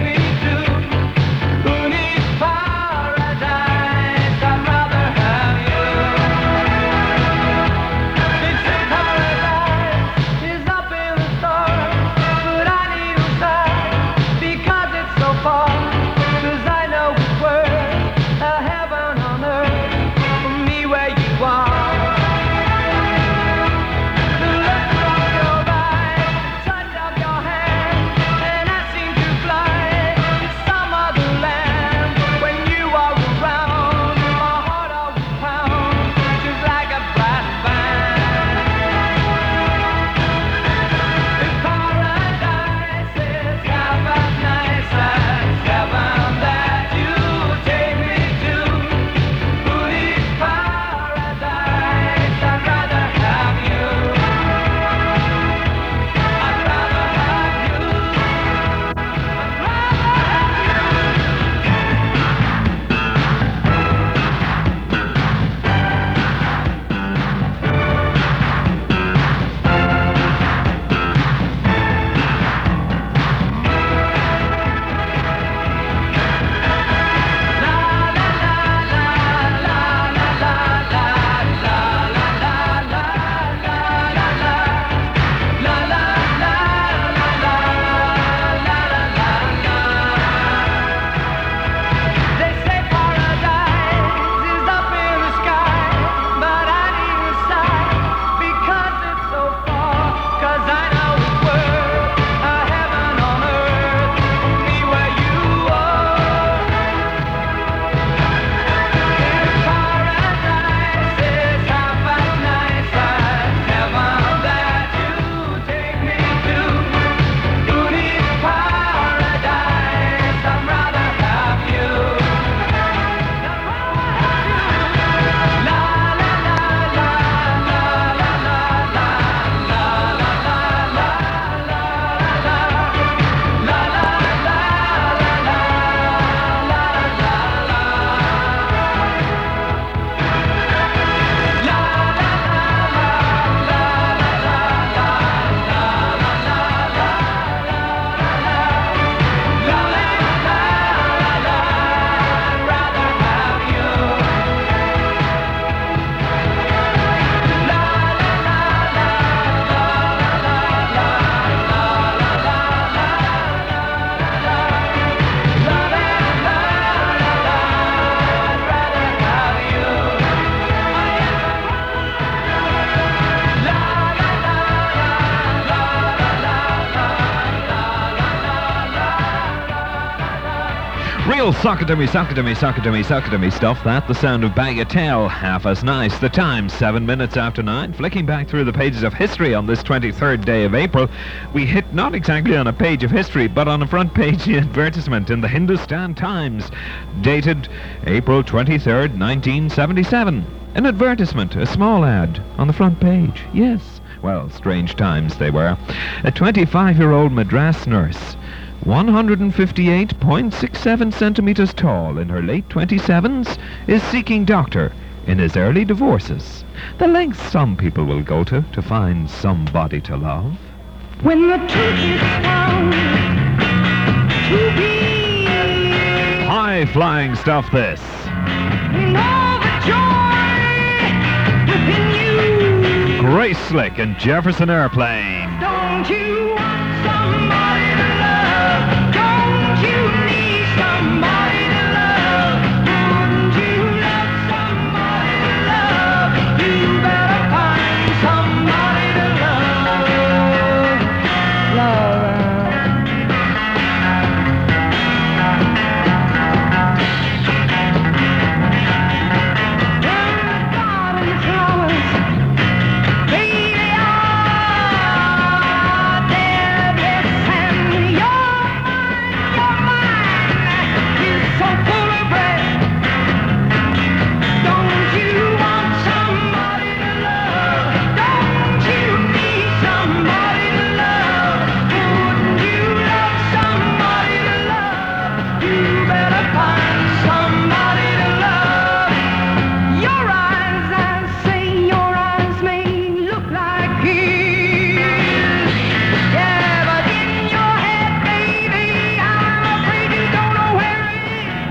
Real sock-a-dummy, sock-a-dummy, sock-a-dummy, sock-a-dummy stuff. That, the sound of Bagatelle, half as nice. The time, seven minutes after nine. Flicking back through the pages of history on this twenty-third day of April, we hit not exactly on a page of history, but on a front page advertisement in the Hindustan Times, dated April twenty-third, nineteen seventy-seven. An advertisement, a small ad, on the front page. Yes. Well, strange times they were. A twenty-five-year-old Madras nurse, one hundred fifty-eight point six seven centimeters tall, in her late twenty-sevens, is seeking doctor in his early divorces. The lengths some people will go to to find somebody to love. When the truth is found to be high-flying stuff, this. in all the joy within you, Grace Slick and Jefferson Airplane. don't you want somebody to love? Don't you need somebody to love? Wouldn't you love somebody to love? You better find somebody to love. Laura. Garden flowers, baby, are dead, yes, and your mind, your mind is so full of breath. Don't you want somebody to love? Don't you need somebody to love? Wouldn't you love somebody to love? You better find somebody to love. Your eyes, I say, your eyes may look like his. Yeah, but in your head, baby, I'm afraid you don't know where it is.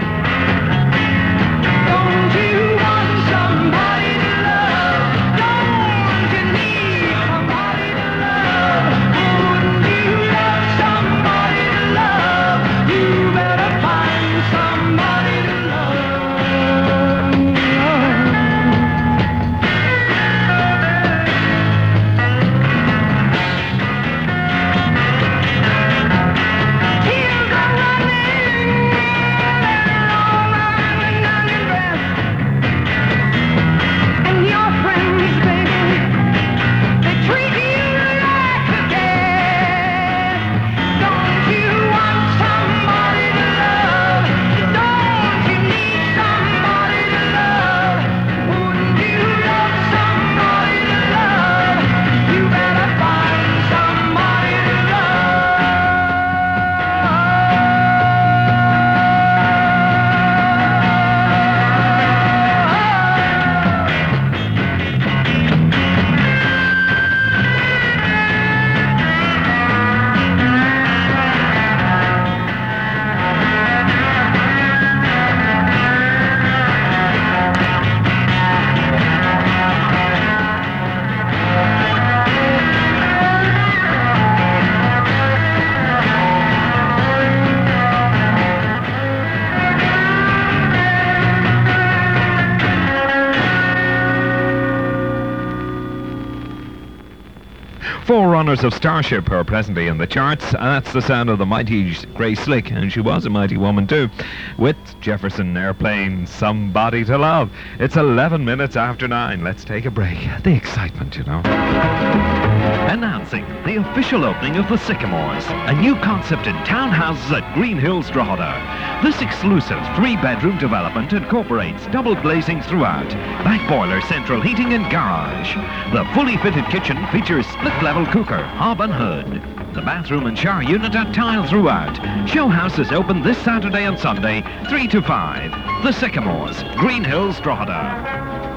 Don't you want somebody to love? Don't you need somebody to love? Wouldn't you love somebody to love? You better find somebody to love. Tears are running long, running, running breath. And your friends, baby, they treat you like a guest. Don't you want somebody to love? Don't you need somebody to love? Wouldn't you love somebody to love? You better find somebody to love. Forerunners of Starship are presently in the charts. That's the sound of the mighty Grace Slick, and she was a mighty woman too, with Jefferson Airplane, Somebody to Love. It's eleven minutes after nine. Let's take a break. The excitement, you know. Announcing the official opening of the Sycamores, a new concept in townhouses at Green Hills, Drogheda. This exclusive three-bedroom development incorporates double glazing throughout, back boiler, central heating and garage. The fully fitted kitchen features split-level cooker, hob and hood. The bathroom and shower unit are tile throughout. Show house is open this Saturday and Sunday, three to five. The Sycamores, Green Hills, Drogheda.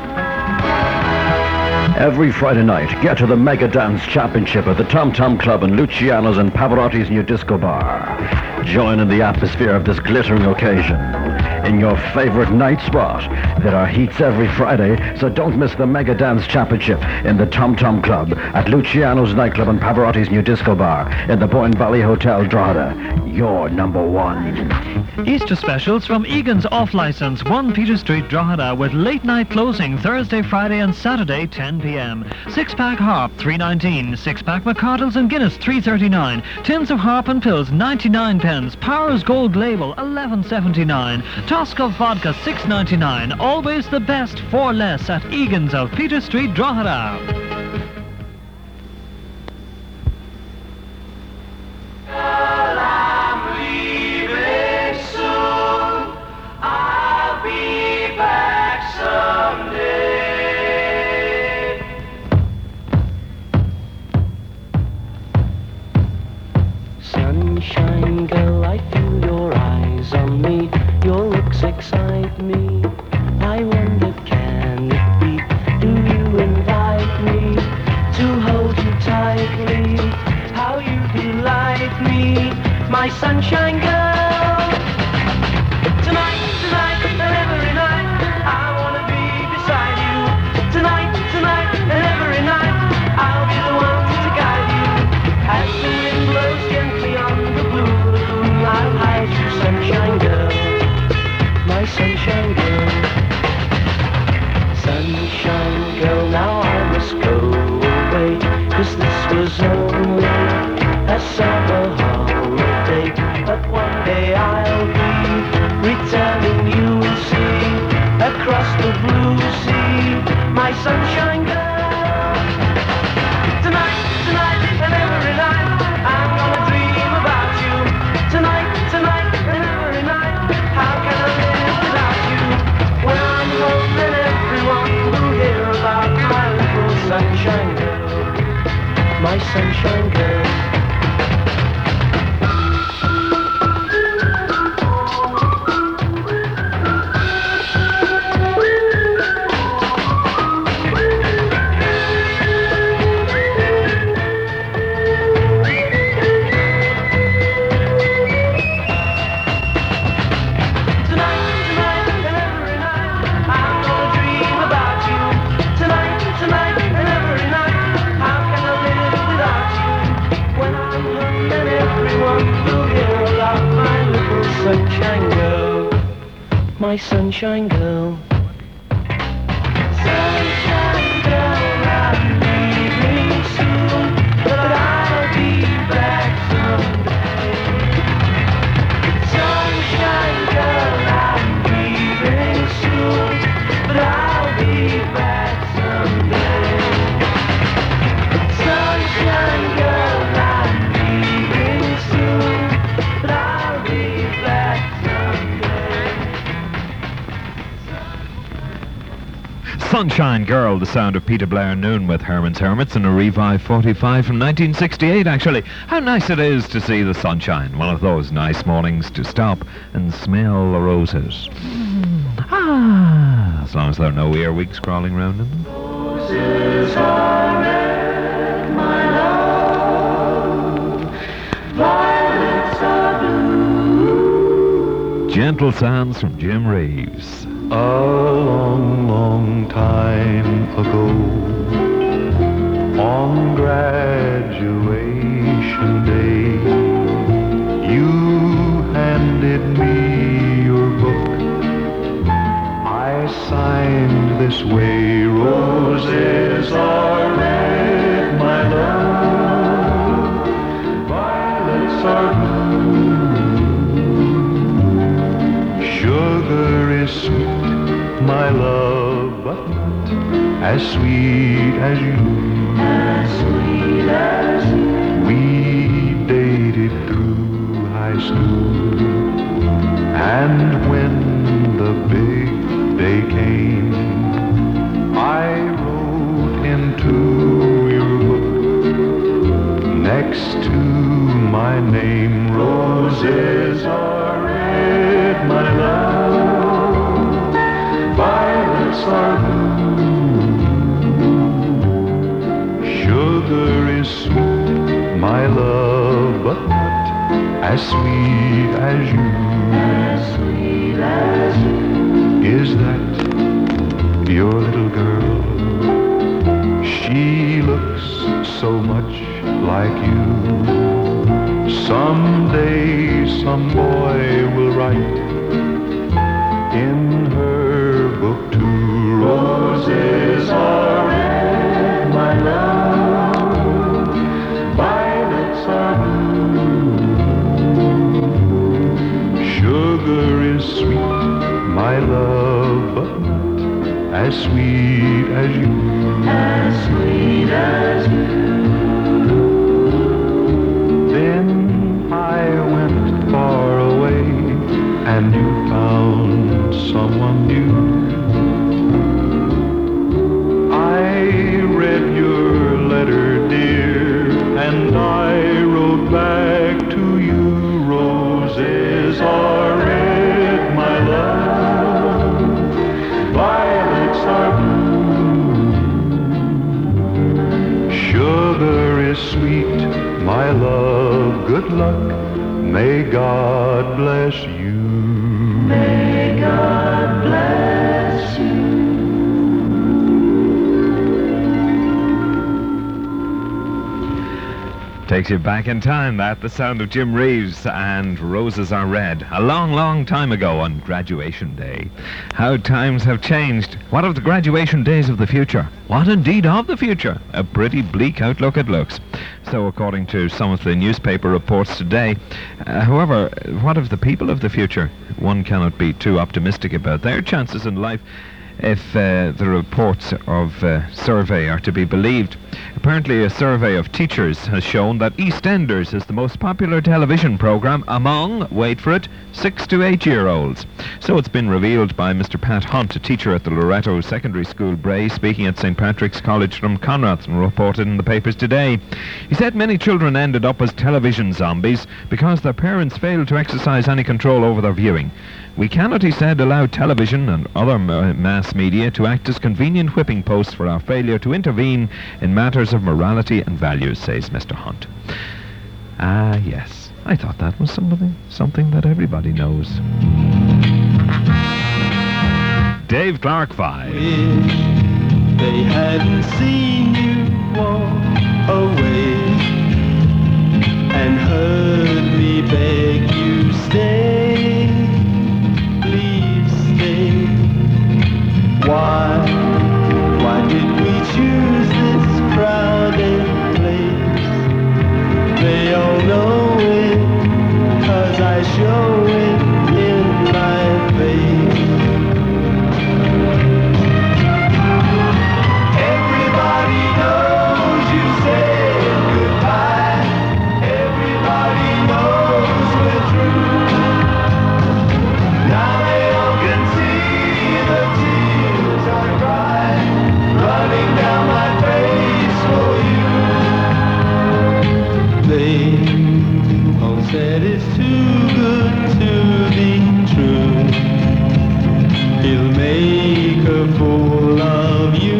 Every Friday night, get to the Mega Dance Championship at the Tom Tom Club in Luciano's and Pavarotti's new disco bar. Join in the atmosphere of this glittering occasion. in your favorite night spot. There are heats every Friday, so don't miss the Mega Dance Championship in the Tom Tom Club, at Luciano's nightclub and Pavarotti's new disco bar, in the Boyne Valley Hotel, Drogheda. You're number one. Easter specials from Egan's Off-Licence, one Peter Street, Drogheda, with late-night closing Thursday, Friday and Saturday, ten p.m. Six-pack Harp, three nineteen. Six-pack McCardles and Guinness, three thirty-nine. Tins of Harp and Pills, ninety-nine pence. Powers Gold Label, eleven seventy-nine. Tosca Vodka, six ninety-nine. Always the best for less at Egan's of Peter Street, Drogheda. Sunshine girl, I feel your eyes on me. Your looks excite me. I wonder, can it be? Do you invite me to hold you tightly? How you delight me, my sunshine girl. Tonight, tonight, and every night, I wanna be beside you. Tonight, tonight, and every night, I'll be the one to guide you. As the wind blows gently on the blue lagoon, I'll hide you, sunshine girl, my sunshine girl. Sunshine girl, now I must go away, 'cause this was only a summer holiday. But one day I'll be returning, you will see, across the blue sea, my sunshine girl. Tonight, tonight, and every night, I'm gonna dream about you. Tonight, tonight, and every night, how can I live without you? When I'm home, then everyone will hear about my little sunshine girl, my sunshine girl. Sunshine girl, my sunshine girl. Sunshine girl, I'm leaving soon, but I'll be back someday. Sunshine girl, I'm leaving soon, but I'll be back someday. Sunshine girl, I'm leaving soon, but I'll be back Sunshine Girl, the sound of Peter Blair Noon with Herman's Hermits, and a Revive forty-five from nineteen sixty-eight, actually. How nice it is to see the sunshine. One of those nice mornings to stop and smell the roses. Ah, as long as there are no earwigs crawling around in them. Roses are red, my love. Violets are blue. Gentle sounds from Jim Reeves. A long, long time ago, on graduation day, you handed me your book. I signed this way: roses are red, my love, violets are blue. Sugar is sweet, my love, but not as sweet as you. As sweet as you. We dated through high school, and when the big day came, I wrote into your book, next to my name, roses are red, my love, violets are blue. Sugar is sweet, my love, but not as sweet as you. As sweet as you. your little girl. She looks so much like you. Someday some boy will write in her book too. Roses are red, my love. Violets are blue. Sugar is sweet, my love, but not as sweet as you. As sweet as you. Then I went far away, and you found someone new. I read your letter, dear, and I wrote back to you. Roses are red, my love. Violets are blue. Sugar is sweet, my love. Good luck. May God bless you. May God bless you. Takes you back in time, that, the sound of Jim Reeves and Roses Are Red. A long, long time ago on graduation day. How times have changed. What of the graduation days of the future? What indeed of the future? A pretty bleak outlook it looks. So according to some of the newspaper reports today. Uh, however, what of the people of the future? One cannot be too optimistic about their chances in life if uh, the reports of uh, survey are to be believed. Apparently a survey of teachers has shown that EastEnders is the most popular television programme among, wait for it, six to eight year olds. So it's been revealed by Mister Pat Hunt, a teacher at the Loretto Secondary School, Bray, speaking at Saint Patrick's College from Conrath, and reported in the papers today. He said many children ended up as television zombies because their parents failed to exercise any control over their viewing. We cannot, he said, allow television and other mass media to act as convenient whipping posts for our failure to intervene in matters of morality and values, says Mister Hunt. Ah, yes. I thought that was something, something that everybody knows. Dave Clark Five. They hadn't seen you walk away and heard me beg you stay. Please stay. Why, why did we choose this crowded place? They all know it, 'cause I show it in my face. Everybody knows you said goodbye. Everybody knows we're through. Now they all can see the tears I cry, running down my face for you. They all said it's too good to be true. He'll make a fool of you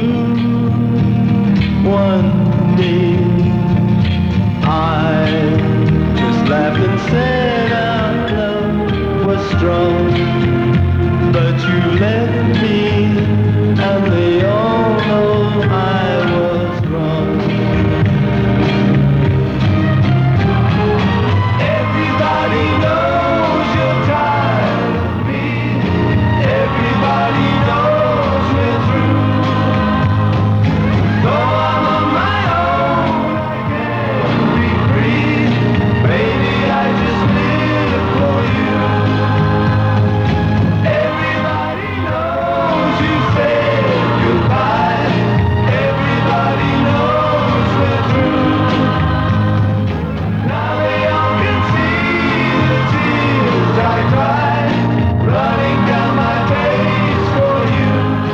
one day. I just laughed and said our love was strong, but you left me, and they all know I was wrong. Everybody knows you're tired of me. Everybody knows we're through. Though I'm on my own, I can't be free. Baby, I just live for you. Everybody knows you said goodbye. Everybody knows we're through. Now they all can see the tears I cry, running down my face for you.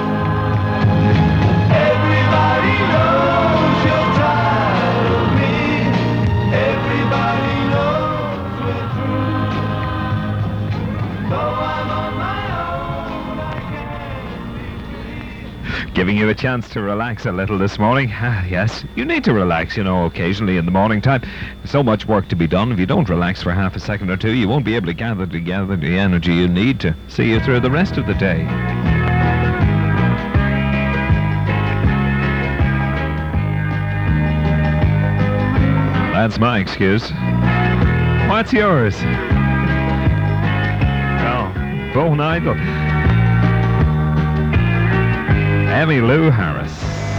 Everybody knows you're tired of me. Everybody knows we're through. Though I'm on my own, I can't. Giving you a chance to relax a little this morning. Ah, yes, you need to relax, you know, occasionally in the morning time. So much work to be done. If you don't relax for half a second or two, you won't be able to gather together the energy you need to see you through the rest of the day. That's my excuse. What's yours? Oh, Bo Nigel. Emmylou Harris.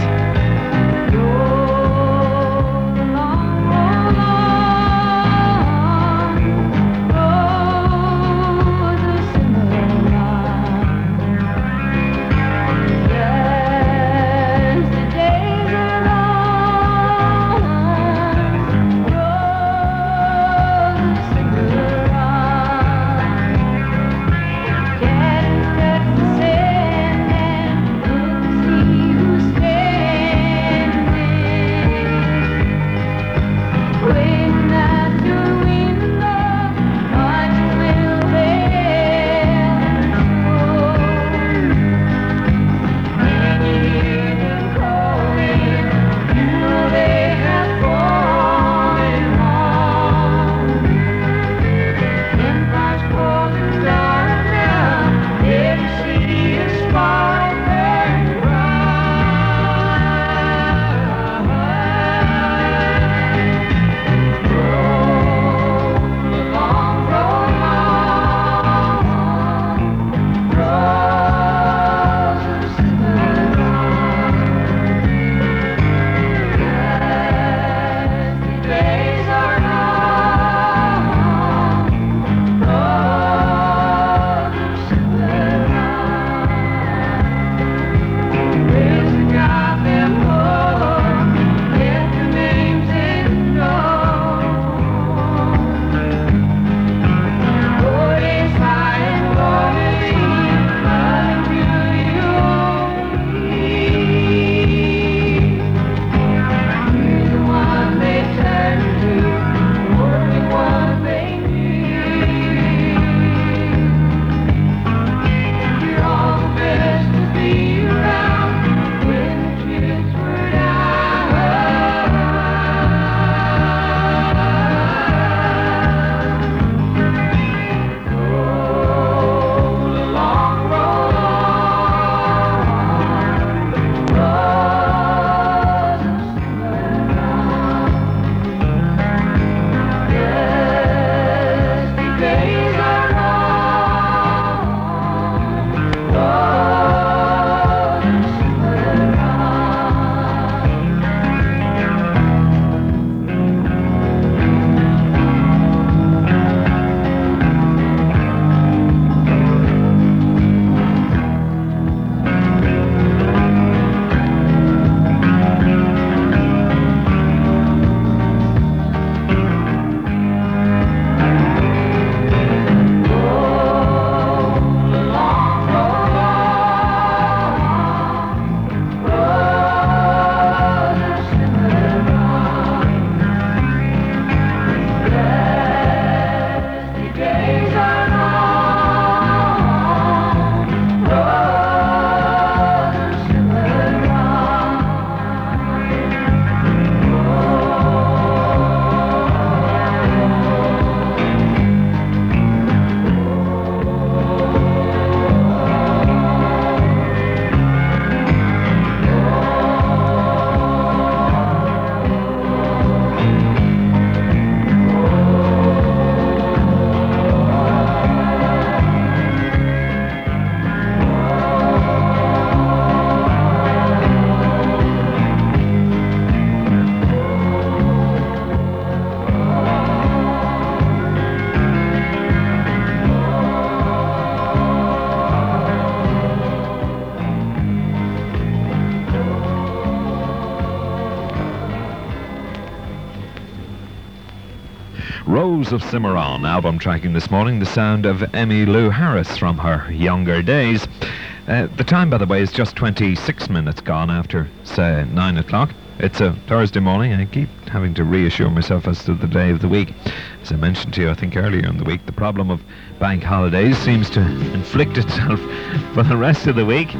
Rose of Cimarron, album tracking this morning, the sound of Emmylou Harris from her younger days. Uh, the time, by the way, is just twenty-six minutes gone after, say, nine o'clock. It's a Thursday morning. I keep having to reassure myself as to the day of the week. As I mentioned to you, I think earlier in the week, the problem of bank holidays seems to inflict itself for the rest of the week.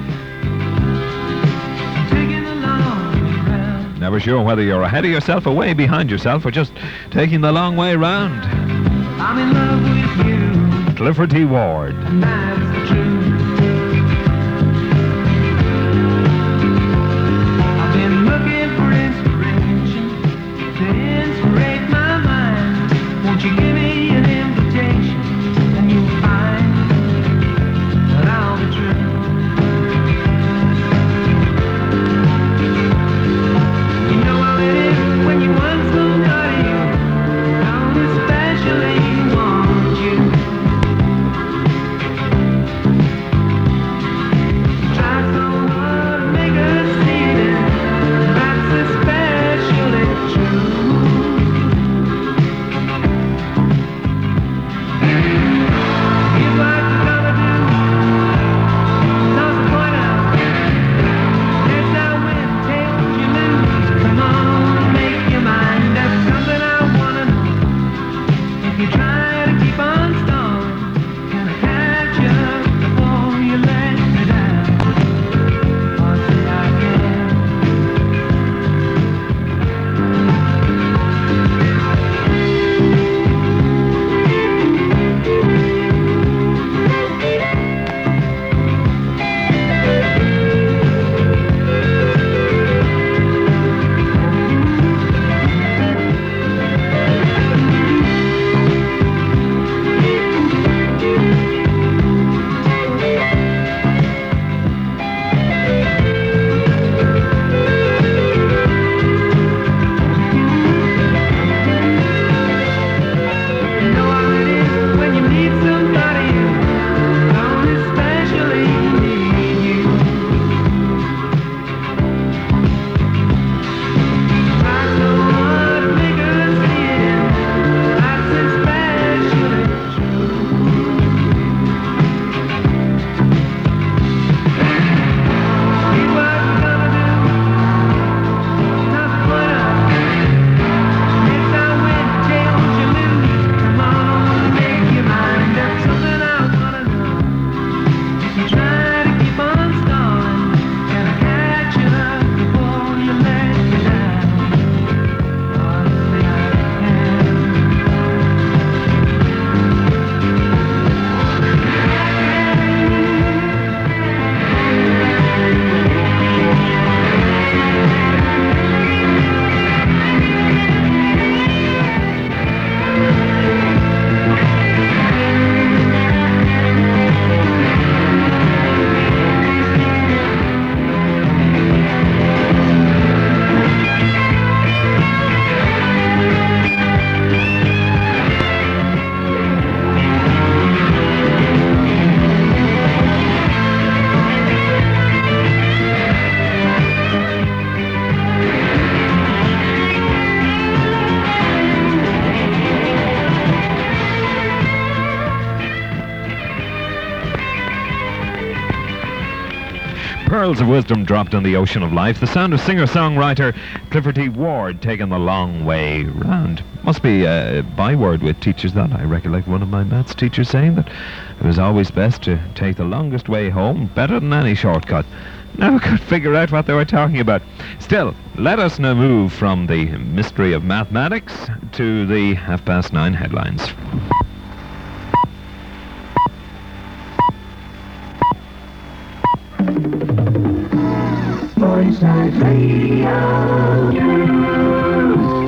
Never sure whether you're ahead of yourself or way behind yourself or just taking the long way round. I'm in love with you. Clifford T. Ward. That's the truth. I've been looking for inspiration to inspirate my Pearls of wisdom dropped in the ocean of life. The sound of singer-songwriter Clifford T. Ward taking the long way round. Must be a byword with teachers that. I recollect one of my maths teachers saying that it was always best to take the longest way home, better than any shortcut. Never could figure out what they were talking about. Still, let us now move from the mystery of mathematics to the half past nine headlines. Boyside Radio News.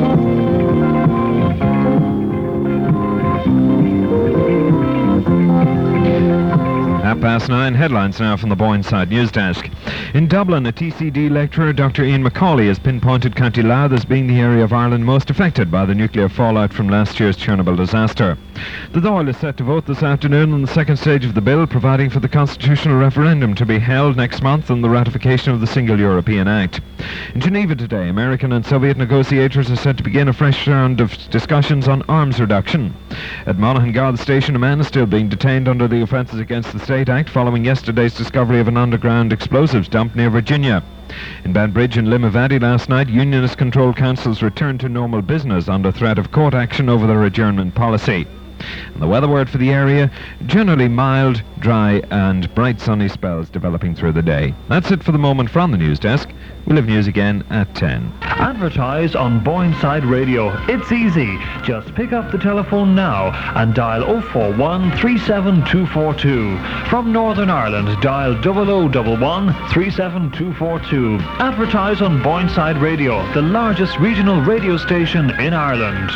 Half past nine, headlines now from the Boyneside News Desk. In Dublin, a T C D lecturer, Doctor Ian Macaulay, has pinpointed County Louth as being the area of Ireland most affected by the nuclear fallout from last year's Chernobyl disaster. The Dáil is set to vote this afternoon on the second stage of the bill, providing for the constitutional referendum to be held next month on the ratification of the Single European Act. In Geneva today, American and Soviet negotiators are set to begin a fresh round of discussions on arms reduction. At Monaghan Garda Station, a man is still being detained under the Offences Against the State Act following yesterday's discovery of an underground explosives dump near Virginia. In Banbridge and Limavady last night, unionist-controlled councils returned to normal business under threat of court action over their adjournment policy. And the weather word for the area, generally mild, dry and bright sunny spells developing through the day. That's it for the moment from the news desk. We'll have news again at ten. Advertise on Boyneside Radio. It's easy. Just pick up the telephone now and dial oh four one, three seven two four two. From Northern Ireland, dial oh oh one one, three seven two four two. Advertise on Boyneside Radio, the largest regional radio station in Ireland.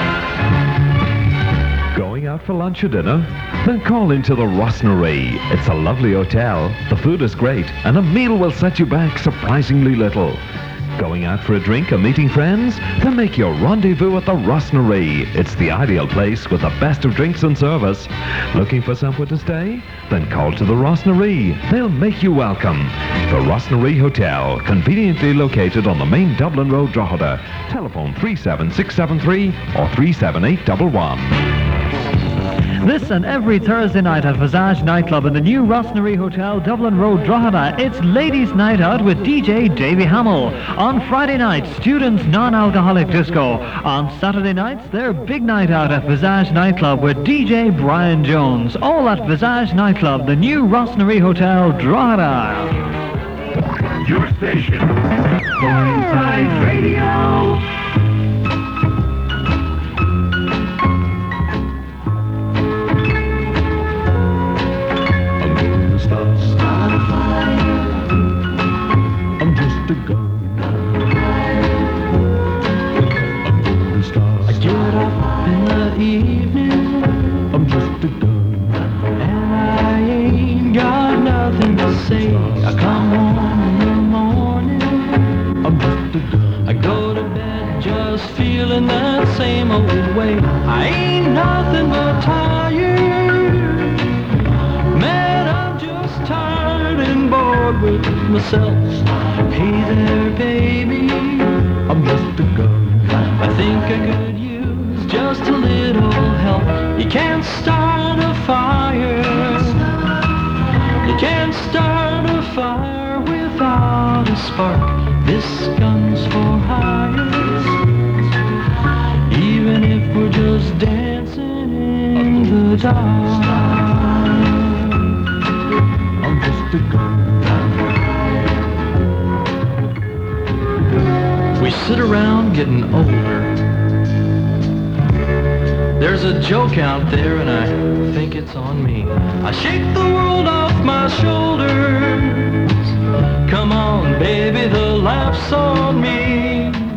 Going out for lunch or dinner? Then call into the Rosnarie. It's a lovely hotel, the food is great, and a meal will set you back surprisingly little. Going out for a drink or meeting friends? Then make your rendezvous at the Rosnarie. It's the ideal place with the best of drinks and service. Looking for somewhere to stay? Then call to the Rosnarie. They'll make you welcome. The Rosnarie Hotel, conveniently located on the main Dublin Road, Drogheda. Telephone three seven six seven three or three seven eight one one. This and every Thursday night at Visage Nightclub in the new Rosnarie Hotel, Dublin Road, Drogheda, it's Ladies' Night Out with D J Davy Hamill. On Friday nights, students' non-alcoholic disco. On Saturday nights, their big night out at Visage Nightclub with D J Brian Jones. All at Visage Nightclub, the new Rosnarie Hotel, Drogheda. Your station. Boyneside Radio. Same old way. I ain't nothing but tired. Man, I'm just tired and bored with myself. Hey there, baby, I'm just a girl. I think I could use just a little help. You can't start a fire. You can't start a fire without a spark. This gun's for hire. Even if we're just dancing in the dark, I'm just a girl. We sit around getting older. There's a joke out there and I think it's on me. I shake the world off my shoulders. Come on, baby, the laugh's on me.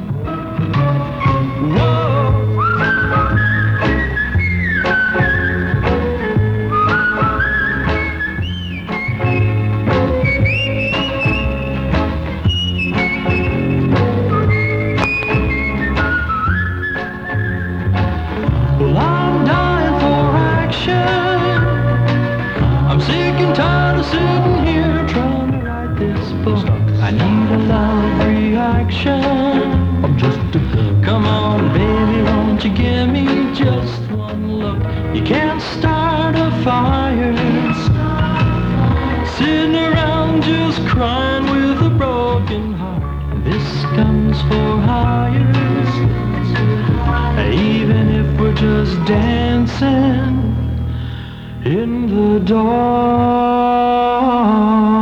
I'm just a girl. Come on, baby, won't you give me just one look? You can't start a fire sitting around just crying with a broken heart. This comes for hire. Even if we're just dancing in the dark.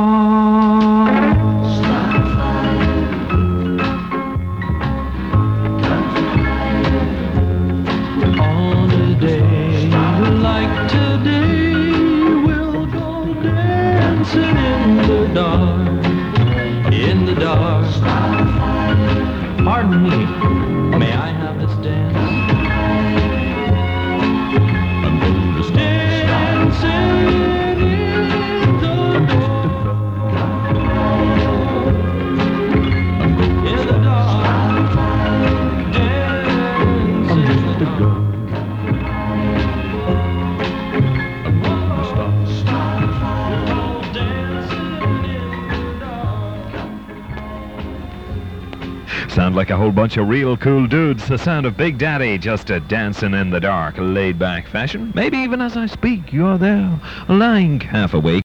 On a day like today, we'll go dancing in the dark, in the dark. Pardon me, may I have this dance? I'm going to dancing in the dark, in the dark, dancing. I'm just a girl. Sound like a whole bunch of real cool dudes. The sound of Big Daddy just a dancing in the dark, laid-back fashion. Maybe even as I speak, you're there, lying half awake.